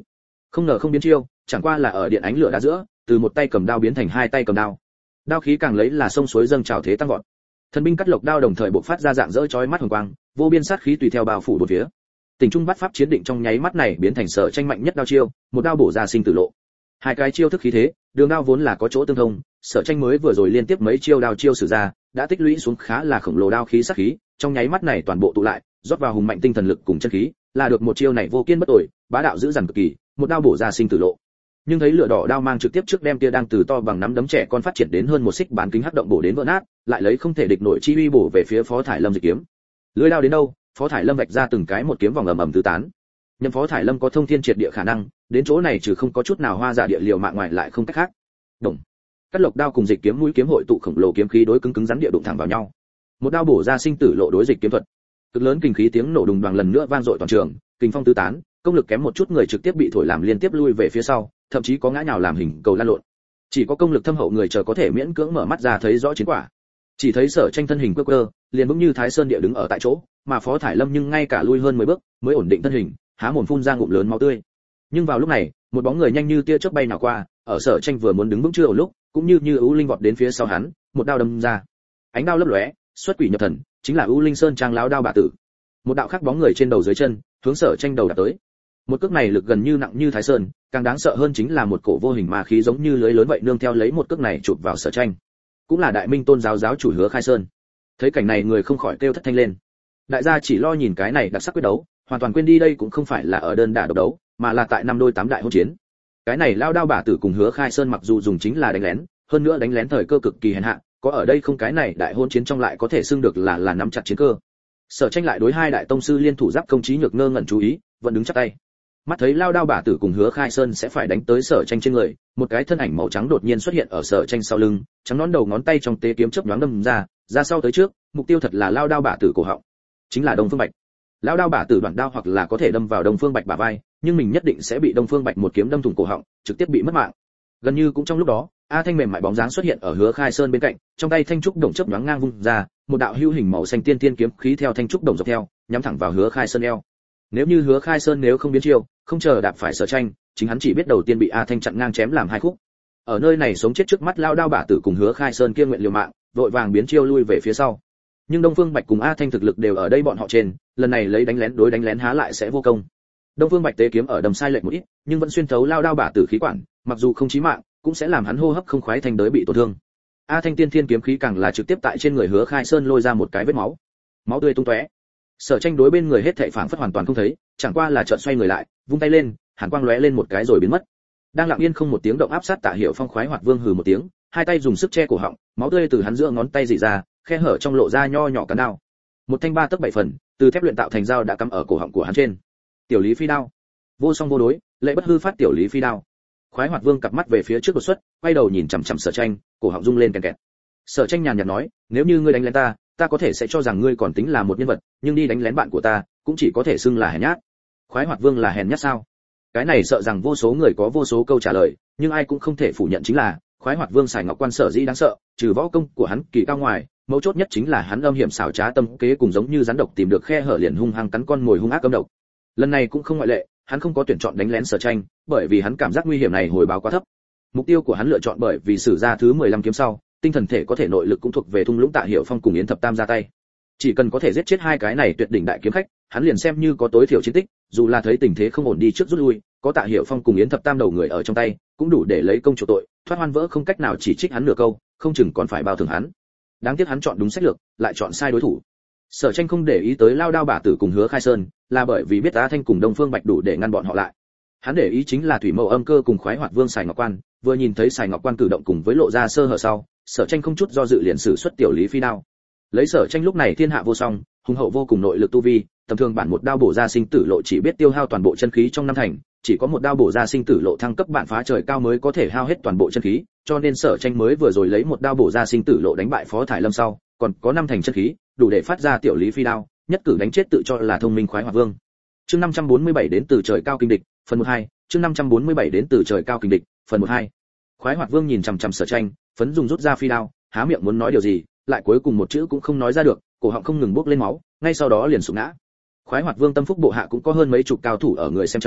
S1: Không ngờ không biến chiêu, chẳng qua là ở điện ánh lửa đá giữa, từ một tay cầm đao biến thành hai tay cầm đao. Đao khí càng lấy là sông suối dâng trào thế tăng vọt. Thần binh cắt lộc đao đồng thời bộc phát ra dạng dỡ chói mắt hồng quang, vô biên sát khí tùy theo bao phủ bốn phía. Tình trung bắt pháp chiến định trong nháy mắt này biến thành Sở Tranh mạnh nhất đao chiêu, một đao bổ ra sinh tử lộ. Hai cái chiêu thức khí thế, đường đao vốn là có chỗ tương thông, Sở Tranh mới vừa rồi liên tiếp mấy chiêu đao chiêu sử ra, đã tích lũy xuống khá là khổng lồ đao khí sát khí, trong nháy mắt này toàn bộ tụ lại, rót vào hùng mạnh tinh thần lực cùng chân khí, là được một chiêu này vô kiên bất tồi, bá đạo dữ dằn cực kỳ, một đao bổ ra sinh tử lộ. Nhưng thấy lửa đỏ đao mang trực tiếp trước đem tia đang từ to bằng nắm đấm trẻ con phát triển đến hơn một xích bán kính hắc động bổ đến vỡ nát, lại lấy không thể địch nổi chi uy bổ về phía Phó Thải Lâm dịch kiếm. Lưỡi đao đến đâu, Phó Thải Lâm vạch ra từng cái một kiếm vòng ầm ầm tứ tán. Nhậm Phó Thải Lâm có thông thiên triệt địa khả năng, đến chỗ này trừ không có chút nào hoa giả địa liều mạng ngoài lại không cách khác. Đồng. Cắt lộc đao cùng dịch kiếm mũi kiếm hội tụ khổng lồ kiếm khí đối cứng cứng rắn địa đụng thẳng vào nhau. Một đao bổ ra sinh tử lộ đối dịch kiếm thuật. Cực lớn kinh khí tiếng nổ đùng đoàng lần nữa vang dội toàn trường, kình phong tứ tán, công lực kém một chút người trực tiếp bị thổi làm liên tiếp lui về phía sau, thậm chí có ngã nhào làm hình cầu lăn lộn. Chỉ có công lực thâm hậu người chờ có thể miễn cưỡng mở mắt ra thấy rõ chiến quả. Chỉ thấy Sở Tranh thân hình quơ quơ, liền vững như Thái Sơn địa đứng ở tại chỗ, mà Phó Thải Lâm nhưng ngay cả lui hơn 10 bước, mới ổn định thân hình, há mồm phun ra ngụm lớn máu tươi. Nhưng vào lúc này, một bóng người nhanh như tia chớp bay nào qua, ở Sở Tranh vừa muốn đứng vững chưa ở lúc, cũng như ưu linh vọt đến phía sau hắn, một đao đâm ra. Ánh đao lấp lóe, xuất quỷ nhập thần, chính là ưu linh sơn trang lão đao bà tử. Một đạo khác bóng người trên đầu dưới chân, hướng Sở Tranh đầu đạp tới. Một cước này lực gần như nặng như Thái Sơn, càng đáng sợ hơn chính là một cổ vô hình ma khí giống như lưới lớn vậy nương theo lấy một cước này chụp vào Sở Tranh. Cũng là Đại Minh Tôn giáo giáo chủ Hứa Khai Sơn. Thấy cảnh này người không khỏi kêu thất thanh lên. Đại gia chỉ lo nhìn cái này đặc sắc quyết đấu, hoàn toàn quên đi đây cũng không phải là ở đơn đả độc đấu, mà là tại năm đôi tám đại hôn chiến. Cái này lao đao bả tử cùng Hứa Khai Sơn mặc dù dùng chính là đánh lén, hơn nữa đánh lén thời cơ cực kỳ hèn hạ, có ở đây không cái này đại hôn chiến trong lại có thể xưng được là nắm chặt chiến cơ. Sở Tranh lại đối hai đại tông sư liên thủ giáp công trí nhược ngơ ngẩn chú ý, vẫn đứng chắp tay. Mắt thấy lao đao bả tử cùng Hứa Khai Sơn sẽ phải đánh tới Sở Tranh trên người, một cái thân ảnh màu trắng đột nhiên xuất hiện ở Sở Tranh sau lưng, trắng nón đầu ngón tay trong tế kiếm chớp nhoáng đâm ra sau tới trước, mục tiêu thật là lao đao bả tử cổ họng, chính là Đông Phương Bạch. Lao đao bả tử đoạn đao hoặc là có thể đâm vào Đông Phương Bạch bả vai, nhưng mình nhất định sẽ bị Đông Phương Bạch một kiếm đâm thủng cổ họng, trực tiếp bị mất mạng. Gần như cũng trong lúc đó, A Thanh mềm mại bóng dáng xuất hiện ở Hứa Khai Sơn bên cạnh, trong tay thanh trúc đồng chớp nhoáng ngang vung ra, một đạo hữu hình màu xanh tiên tiên kiếm khí theo thanh trúc đồng dọc theo, nhắm thẳng vào Hứa Khai Sơn eo. Nếu như Hứa Khai Sơn nếu không biến chiêu, không chờ đạp phải Sở Tranh, chính hắn chỉ biết đầu tiên bị A Thanh chặn ngang chém làm hai khúc. Ở nơi này sống chết trước mắt lao đao bả tử cùng Hứa Khai Sơn kia nguyện liều mạng, vội vàng biến chiêu lui về phía sau. Nhưng Đông Phương Bạch cùng A Thanh thực lực đều ở đây bọn họ trên, lần này lấy đánh lén đối đánh lén há lại sẽ vô công. Đông Phương Bạch tế kiếm ở đầm sai lệch một ít, nhưng vẫn xuyên thấu lao đao bả tử khí quản, mặc dù không chí mạng, cũng sẽ làm hắn hô hấp không khoái thành đới bị tổn thương. A Thanh tiên thiên kiếm khí càng là trực tiếp tại trên người Hứa Khai Sơn lôi ra một cái vết máu. Máu tươi tung tóe. Sở Tranh đối bên người hết thảy phảng phất hoàn toàn không thấy, chẳng qua là chợt xoay người lại, vung tay lên, hàn quang lóe lên một cái rồi biến mất. Đang lặng yên không một tiếng động áp sát Tạ Hiểu Phong khoái hoạt vương hừ một tiếng, hai tay dùng sức che cổ họng, máu tươi từ hắn giữa ngón tay rỉ ra, khe hở trong lộ ra nho nhỏ cán đao. Một thanh 3 tấc 7 phần, từ thép luyện tạo thành dao đã cắm ở cổ họng của hắn trên. Tiểu Lý Phi đao. Vô song vô đối, lệ bất hư phát Tiểu Lý Phi đao. Khoái hoạt vương cặp mắt về phía trước đột xuất, quay đầu nhìn chằm chằm Sở Tranh, cổ họng rung lên kèn kẹt. Sở Tranh nhàn nhạt nói, nếu như ngươi đánh lén ta, ta có thể sẽ cho rằng ngươi còn tính là một nhân vật, nhưng đi đánh lén bạn của ta, cũng chỉ có thể xưng là hèn nhát. Khoái hoạt vương là hèn nhát sao? Cái này sợ rằng vô số người có vô số câu trả lời, nhưng ai cũng không thể phủ nhận chính là, khoái hoạt vương Sài Ngọc Quan sở dĩ đáng sợ, trừ võ công của hắn kỳ cao ngoài, mấu chốt nhất chính là hắn âm hiểm xảo trá tâm kế cùng giống như rắn độc tìm được khe hở liền hung hăng cắn con mồi hung ác cấm độc. Lần này cũng không ngoại lệ, hắn không có tuyển chọn đánh lén Sở Tranh, bởi vì hắn cảm giác nguy hiểm này hồi báo quá thấp. Mục tiêu của hắn lựa chọn bởi vì sử ra thứ 15 kiếm sau, tinh thần thể có thể nội lực cũng thuộc về thung lũng Tạ Hiểu Phong cùng Yến Thập Tam ra tay. Chỉ cần có thể giết chết hai cái này tuyệt đỉnh đại kiếm khách, hắn liền xem như có tối thiểu chiến tích, dù là thấy tình thế không ổn đi trước rút lui, có Tạ Hiểu Phong cùng Yến Thập Tam đầu người ở trong tay, cũng đủ để lấy công chủ tội, thoát hoan vỡ không cách nào chỉ trích hắn nửa câu, không chừng còn phải bao thưởng hắn. Đáng tiếc hắn chọn đúng sách lược, lại chọn sai đối thủ. Sở Tranh không để ý tới lao đao bả tử cùng Hứa Khai Sơn, là bởi vì biết A Thanh cùng Đông Phương Bạch đủ để ngăn bọn họ lại. Hắn để ý chính là Thủy Mâu Âm Cơ cùng Khoái Hoạt Vương Sài Ngọc Quan, vừa nhìn thấy Sài Ngọc Quan cử động cùng với lộ ra sơ hở sau, Sở Tranh không chút do dự liền sử xuất Tiểu Lý Phi đao. Lấy Sở Tranh lúc này thiên hạ vô song, hùng hậu vô cùng nội lực tu vi, tầm thường bản một đao bổ ra sinh tử lộ chỉ biết tiêu hao toàn bộ chân khí trong năm thành, chỉ có một đao bổ ra sinh tử lộ thăng cấp bản phá trời cao mới có thể hao hết toàn bộ chân khí, cho nên Sở Tranh mới vừa rồi lấy một đao bổ ra sinh tử lộ đánh bại Phó Thải Lâm sau, còn có 5 thành chân khí, đủ để phát ra Tiểu Lý Phi đao, nhất cử đánh chết tự cho là thông minh Khoái Hoạt Vương. Chương 547 đến từ trời cao kinh địch, phần 12, chương 547 đến từ trời cao kinh địch, phần 12. Khoái Hoạt Vương nhìn chằm chằm Sở Tranh, phấn dùng rút ra phi đao, há miệng muốn nói điều gì, lại cuối cùng một chữ cũng không nói ra được, cổ họng không ngừng bốc lên máu, ngay sau đó liền sụp ngã. Khoái Hoạt Vương tâm phúc bộ hạ cũng có hơn mấy chục cao thủ ở người xem trong,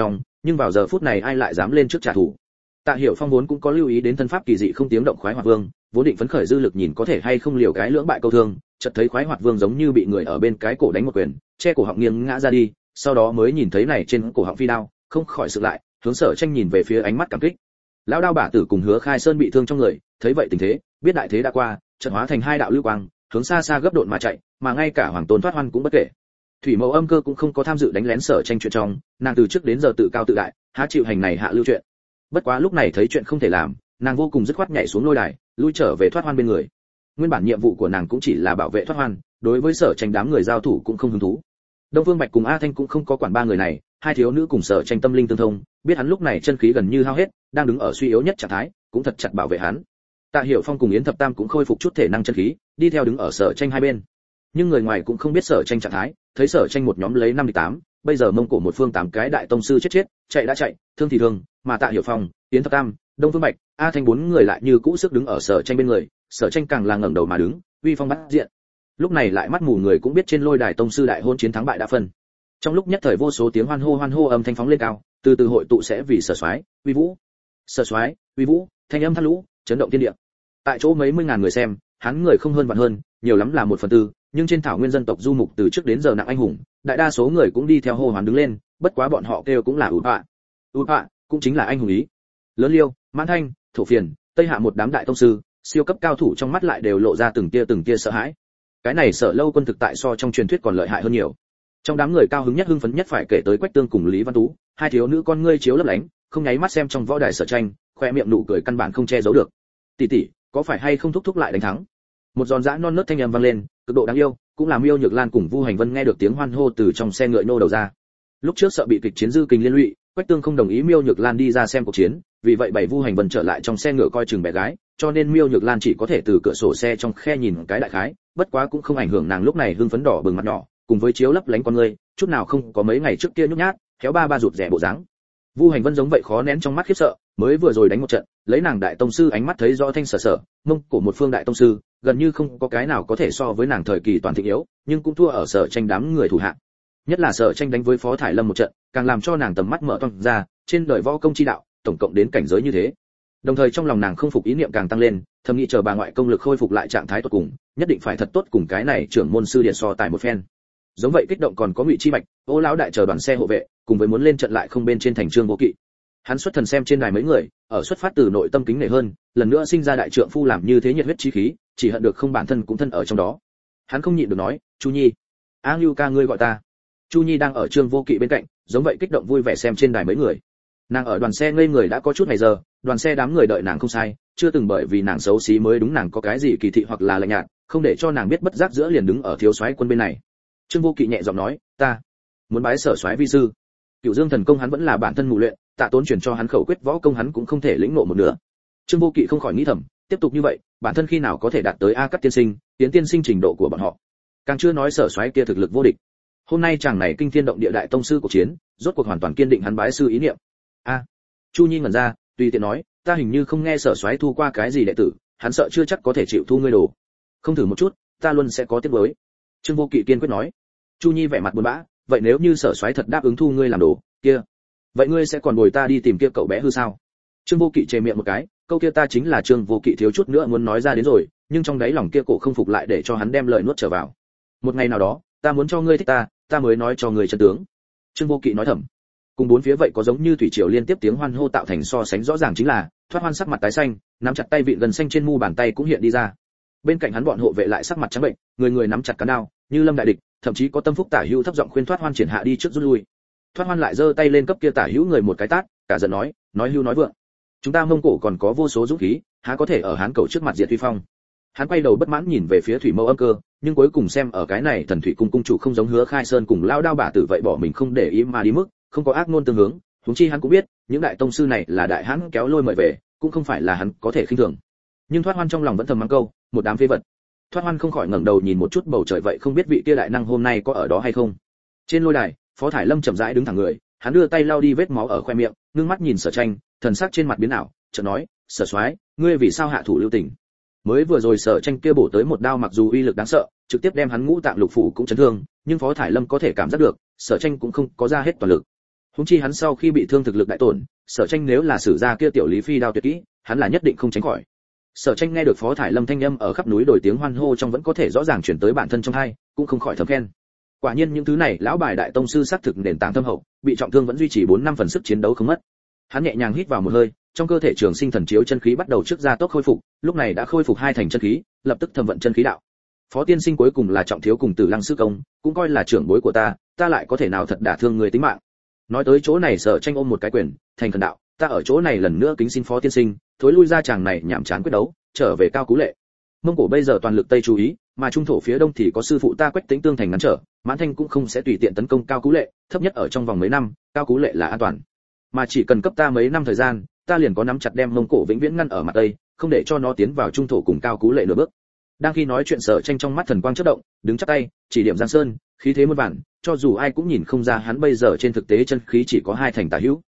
S1: nhưng vào giờ phút này ai lại dám lên trước trả thù. Tạ Hiểu Phong vốn cũng có lưu ý đến thân pháp kỳ dị không tiếng động khoái hoạt vương, vốn định phấn khởi dư lực nhìn có thể hay không liều cái lưỡng bại câu thương, chợt thấy khoái hoạt vương giống như bị người ở bên cái cổ đánh một quyền, che cổ họng nghiêng ngã ra đi, sau đó mới nhìn thấy này trên cổ họng phi đao, không khỏi sực lại, hướng Sở Tranh nhìn về phía ánh mắt cảm kích. Lão đao bả tử cùng Hứa Khai Sơn bị thương trong người, thấy vậy tình thế, biết đại thế đã qua, chợt hóa thành hai đạo lưu quang, hướng xa xa gấp độn mà chạy, mà ngay cả Hoàng Tôn Thoát Hoan cũng bất kể. Thủy Mẫu Âm Cơ cũng không có tham dự đánh lén Sở Tranh chuyện trong, nàng từ trước đến giờ tự cao tự đại, há chịu hành này hạ lưu chuyện. Bất quá lúc này thấy chuyện không thể làm, nàng vô cùng dứt khoát nhảy xuống lôi đài, lui trở về Thoát Hoan bên người. Nguyên bản nhiệm vụ của nàng cũng chỉ là bảo vệ Thoát Hoan, đối với Sở Tranh đám người giao thủ cũng không hứng thú. Đông Phương Bạch cùng A Thanh cũng không có quản ba người này, hai thiếu nữ cùng Sở Tranh tâm linh tương thông, biết hắn lúc này chân khí gần như hao hết, đang đứng ở suy yếu nhất trạng thái, cũng thật chặt bảo vệ hắn. Tạ Hiểu Phong cùng Yến Thập Tam cũng khôi phục chút thể năng chân khí, đi theo đứng ở Sở Tranh hai bên. Nhưng người ngoài cũng không biết Sở Tranh trạng thái, thấy Sở Tranh một nhóm lấy 5 địch 8, bây giờ Mông Cổ một phương 8 cái đại tông sư chết, chạy đã chạy, thương thì thương, mà Tạ Hiểu Phong, Yến Thập Tam, Đông Phương Bạch, A Thanh bốn người lại như cũ sức đứng ở Sở Tranh bên người, Sở Tranh càng là ngẩng đầu mà đứng, uy phong bát diện. Lúc này lại mắt mù người cũng biết trên lôi đài tông sư đại hôn chiến thắng bại đã phân. Trong lúc nhất thời vô số tiếng hoan hô âm thanh phóng lên cao, từ từ hội tụ sẽ vì Sở Soái, uy vũ. Sở Soái, uy vũ, thanh âm thắt lũ, chấn động thiên địa. Tại chỗ mấy mươi ngàn người xem, hắn người không hơn vạn hơn, nhiều lắm là 1/4, nhưng trên thảo nguyên dân tộc du mục từ trước đến giờ nặng anh hùng, đại đa số người cũng đi theo hô hoán đứng lên, bất quá bọn họ kêu cũng là út họa, cũng chính là anh hùng ý. Lớn Liêu, Mãn Thanh, Thổ Phiền, Tây Hạ một đám đại tông sư, siêu cấp cao thủ trong mắt lại đều lộ ra từng tia sợ hãi. Cái này Sở Lâu quân thực tại so trong truyền thuyết còn lợi hại hơn nhiều. Trong đám người cao hứng nhất hưng phấn nhất phải kể tới Quách Tương cùng Lý Văn Tú, hai thiếu nữ con ngươi chiếu lấp lánh, không nháy mắt xem trong võ đài Sở Tranh, khoe miệng nụ cười căn bản không che giấu được. Tỷ tỷ, có phải hay không thúc lại đánh thắng? Một giòn giã non nớt thanh âm vang lên, cực độ đáng yêu, cũng làm Miêu Nhược Lan cùng Vu Hành Vân nghe được tiếng hoan hô từ trong xe ngựa nô đầu ra. Lúc trước sợ bị kịch chiến dư kình liên lụy, Quách Tương không đồng ý Miêu Nhược Lan đi ra xem cuộc chiến, vì vậy bảy Vu Hành Vân trở lại trong xe ngựa coi chừng bé gái, cho nên Miêu Nhược Lan chỉ có thể từ cửa sổ xe trong khe nhìn cái đại khái, bất quá cũng không ảnh hưởng nàng lúc này hưng phấn đỏ bừng mặt nhỏ, cùng với chiếu lấp lánh con ngươi, chút nào không có mấy ngày trước kia nhút nhát, khéo ba rụt rẻ bộ dáng. Vu Hành Vân giống vậy khó nén trong mắt khiếp sợ, mới vừa rồi đánh một trận, lấy nàng đại tông sư ánh mắt thấy rõ thanh sở, Mông của một phương đại tông sư, gần như không có cái nào có thể so với nàng thời kỳ toàn thịnh yếu, nhưng cũng thua ở Sở Tranh đám người thủ hạ. Nhất là Sở Tranh đánh với Phó Thải Lâm một trận, càng làm cho nàng tầm mắt mở toang ra, trên đời võ công chi đạo, tổng cộng đến cảnh giới như thế. Đồng thời trong lòng nàng không phục ý niệm càng tăng lên, thầm nghĩ chờ bà ngoại công lực khôi phục lại trạng thái tốt cùng, nhất định phải thật tốt cùng cái này trưởng môn sư điện so tài một phen. Giống vậy kích động còn có Ngụy Chi Bạch, Ô lão đại chờ đoàn xe hộ vệ, cùng với muốn lên trận lại không bên trên thành Trương Vô Kỵ. Hắn xuất thần xem trên đài mấy người, ở xuất phát từ nội tâm kính nể hơn, lần nữa sinh ra đại trượng phu làm như thế nhiệt huyết chí khí, chỉ hận được không bản thân cũng thân ở trong đó. Hắn không nhịn được nói, "Chu Nhi, A Ngưu ca ngươi gọi ta." Chu Nhi đang ở Trương Vô Kỵ bên cạnh, giống vậy kích động vui vẻ xem trên đài mấy người. Nàng ở đoàn xe ngây người đã có chút ngày giờ, đoàn xe đám người đợi nàng không sai, chưa từng bởi vì nàng xấu xí mới đúng nàng có cái gì kỳ thị hoặc là lạnh nhạt, không để cho nàng biết bất giác giữa liền đứng ở thiếu soái quân bên này. Trương Vô Kỵ nhẹ giọng nói, "Ta muốn bái Sở soái vi sư." Cửu Dương thần công hắn vẫn là bản thân mù luyện, Tạ Tốn truyền cho hắn khẩu quyết võ công hắn cũng không thể lĩnh ngộ một nửa. Trương Vô Kỵ không khỏi nghĩ thầm, tiếp tục như vậy, bản thân khi nào có thể đạt tới A Cát tiên sinh, Tiến tiên sinh trình độ của bọn họ. Càng chưa nói Sở soái kia thực lực vô địch. Hôm nay chàng này kinh thiên động địa đại tông sư của chiến, rốt cuộc hoàn toàn kiên định hắn bái sư ý niệm. A. Chu Nhi ngẩn ra, tùy tiện nói, "Ta hình như không nghe Sở soái thu qua cái gì đệ tử, hắn sợ chưa chắc có thể chịu thu ngươi đồ. Không thử một chút, ta luôn sẽ có tiếc nuối." Trương Vô Kỵ kiên quyết nói. Chu Nhi vẻ mặt buồn bã, "Vậy nếu như Sở soái thật đáp ứng thu ngươi làm đồ, kia, vậy ngươi sẽ còn bồi ta đi tìm kia cậu bé hư sao?" Trương Vô Kỵ chề miệng một cái, câu kia ta chính là Trương Vô Kỵ thiếu chút nữa muốn nói ra đến rồi, nhưng trong đáy lòng kia cổ không phục lại để cho hắn đem lời nuốt trở vào. "Một ngày nào đó, ta muốn cho ngươi thích ta mới nói cho ngươi chân tướng." Trương Vô Kỵ nói thầm. Cùng bốn phía vậy có giống như thủy triều liên tiếp tiếng hoan hô tạo thành so sánh rõ ràng chính là, Thoát Hoan sắc mặt tái xanh, nắm chặt tay vịn gần xanh trên mu bàn tay cũng hiện đi ra. Bên cạnh hắn bọn hộ vệ lại sắc mặt trắng bệnh, người người nắm chặt cán đao, như lâm đại địch, thậm chí có tâm phúc tả hữu thấp giọng khuyên Thoát Hoan triển hạ đi trước rút lui. Thoát Hoan lại giơ tay lên cấp kia tả hữu người một cái tát, cả giận nói hưu nói vượng. Chúng ta Mông Cổ còn có vô số dũng khí, há có thể ở Hán Cầu trước mặt diệt uy phong. Hắn quay đầu bất mãn nhìn về phía Thủy Mẫu Âm Cơ, nhưng cuối cùng xem ở cái này Thần Thủy cung cung chủ không giống Hứa Khai Sơn cùng lao đao bả tử vậy bỏ mình không để ý mà đi mức, không có ác ngôn tương hướng, huống chi hắn cũng biết, những đại tông sư này là đại hán kéo lôi mời về, cũng không phải là hắn có thể khinh thường. Nhưng Thoát Hoan trong lòng vẫn thầm mắng câu, một đám phế vật. Thoát Hoan không khỏi ngẩng đầu nhìn một chút bầu trời vậy không biết vị kia đại năng hôm nay có ở đó hay không. Trên lôi đài, Phó Thải Lâm chậm rãi đứng thẳng người, hắn đưa tay lau đi vết máu ở khoe miệng, ngưng mắt nhìn Sở Tranh, thần sắc trên mặt biến ảo, chợt nói, "Sở soái, ngươi vì sao hạ thủ lưu tình?" Mới vừa rồi Sở Tranh kia bổ tới một đao mặc dù uy lực đáng sợ, trực tiếp đem hắn ngũ tạng lục phủ cũng chấn thương, nhưng Phó Thải Lâm có thể cảm giác được, Sở Tranh cũng không có ra hết toàn lực. Huống chi hắn sau khi bị thương thực lực đại tổn, Sở Tranh nếu là sử ra kia tiểu Lý Phi đao tuyệt kỹ, hắn là nhất định không tránh khỏi. Sở Tranh nghe được Phó Thải Lâm thanh âm ở khắp núi đồi tiếng hoan hô trong vẫn có thể rõ ràng chuyển tới bản thân trong tai, cũng không khỏi thầm khen. Quả nhiên những thứ này lão bài đại tông sư xác thực nền tảng thâm hậu, bị trọng thương vẫn duy trì 4 năm phần sức chiến đấu không mất. Hắn nhẹ nhàng hít vào một hơi, trong cơ thể trường sinh thần chiếu chân khí bắt đầu trước ra tốc khôi phục, lúc này đã khôi phục 2 thành chân khí, lập tức thẩm vận chân khí đạo. Phó tiên sinh cuối cùng là trọng thiếu cùng Tử Lăng sư công, cũng coi là trưởng bối của ta lại có thể nào thật đả thương người tính mạng. Nói tới chỗ này Sở Tranh ôm một cái quyền, thành thần đạo, ta ở chỗ này lần nữa kính xin Phó tiên sinh, thối lui ra chàng này nhảm chán quyết đấu, trở về Cao Cú Lệ. Mông Cổ bây giờ toàn lực tây chú ý, mà trung thổ phía đông thì có sư phụ ta Quách Tĩnh tương thành ngăn trở, Mãn Thanh cũng không sẽ tùy tiện tấn công Cao Cú Lệ, thấp nhất ở trong vòng mấy năm, Cao Cú Lệ là an toàn. Mà chỉ cần cấp ta mấy năm thời gian, ta liền có nắm chặt đem Mông Cổ vĩnh viễn ngăn ở mặt tây, không để cho nó tiến vào trung thổ cùng Cao Cú Lệ nửa bước. Đang khi nói chuyện Sở Tranh trong mắt thần quang chớp động, đứng chắp tay, chỉ điểm Giang Sơn, khí thế muôn vàn, cho dù ai cũng nhìn không ra hắn bây giờ trên thực tế chân khí chỉ có 2 thành tà hữu.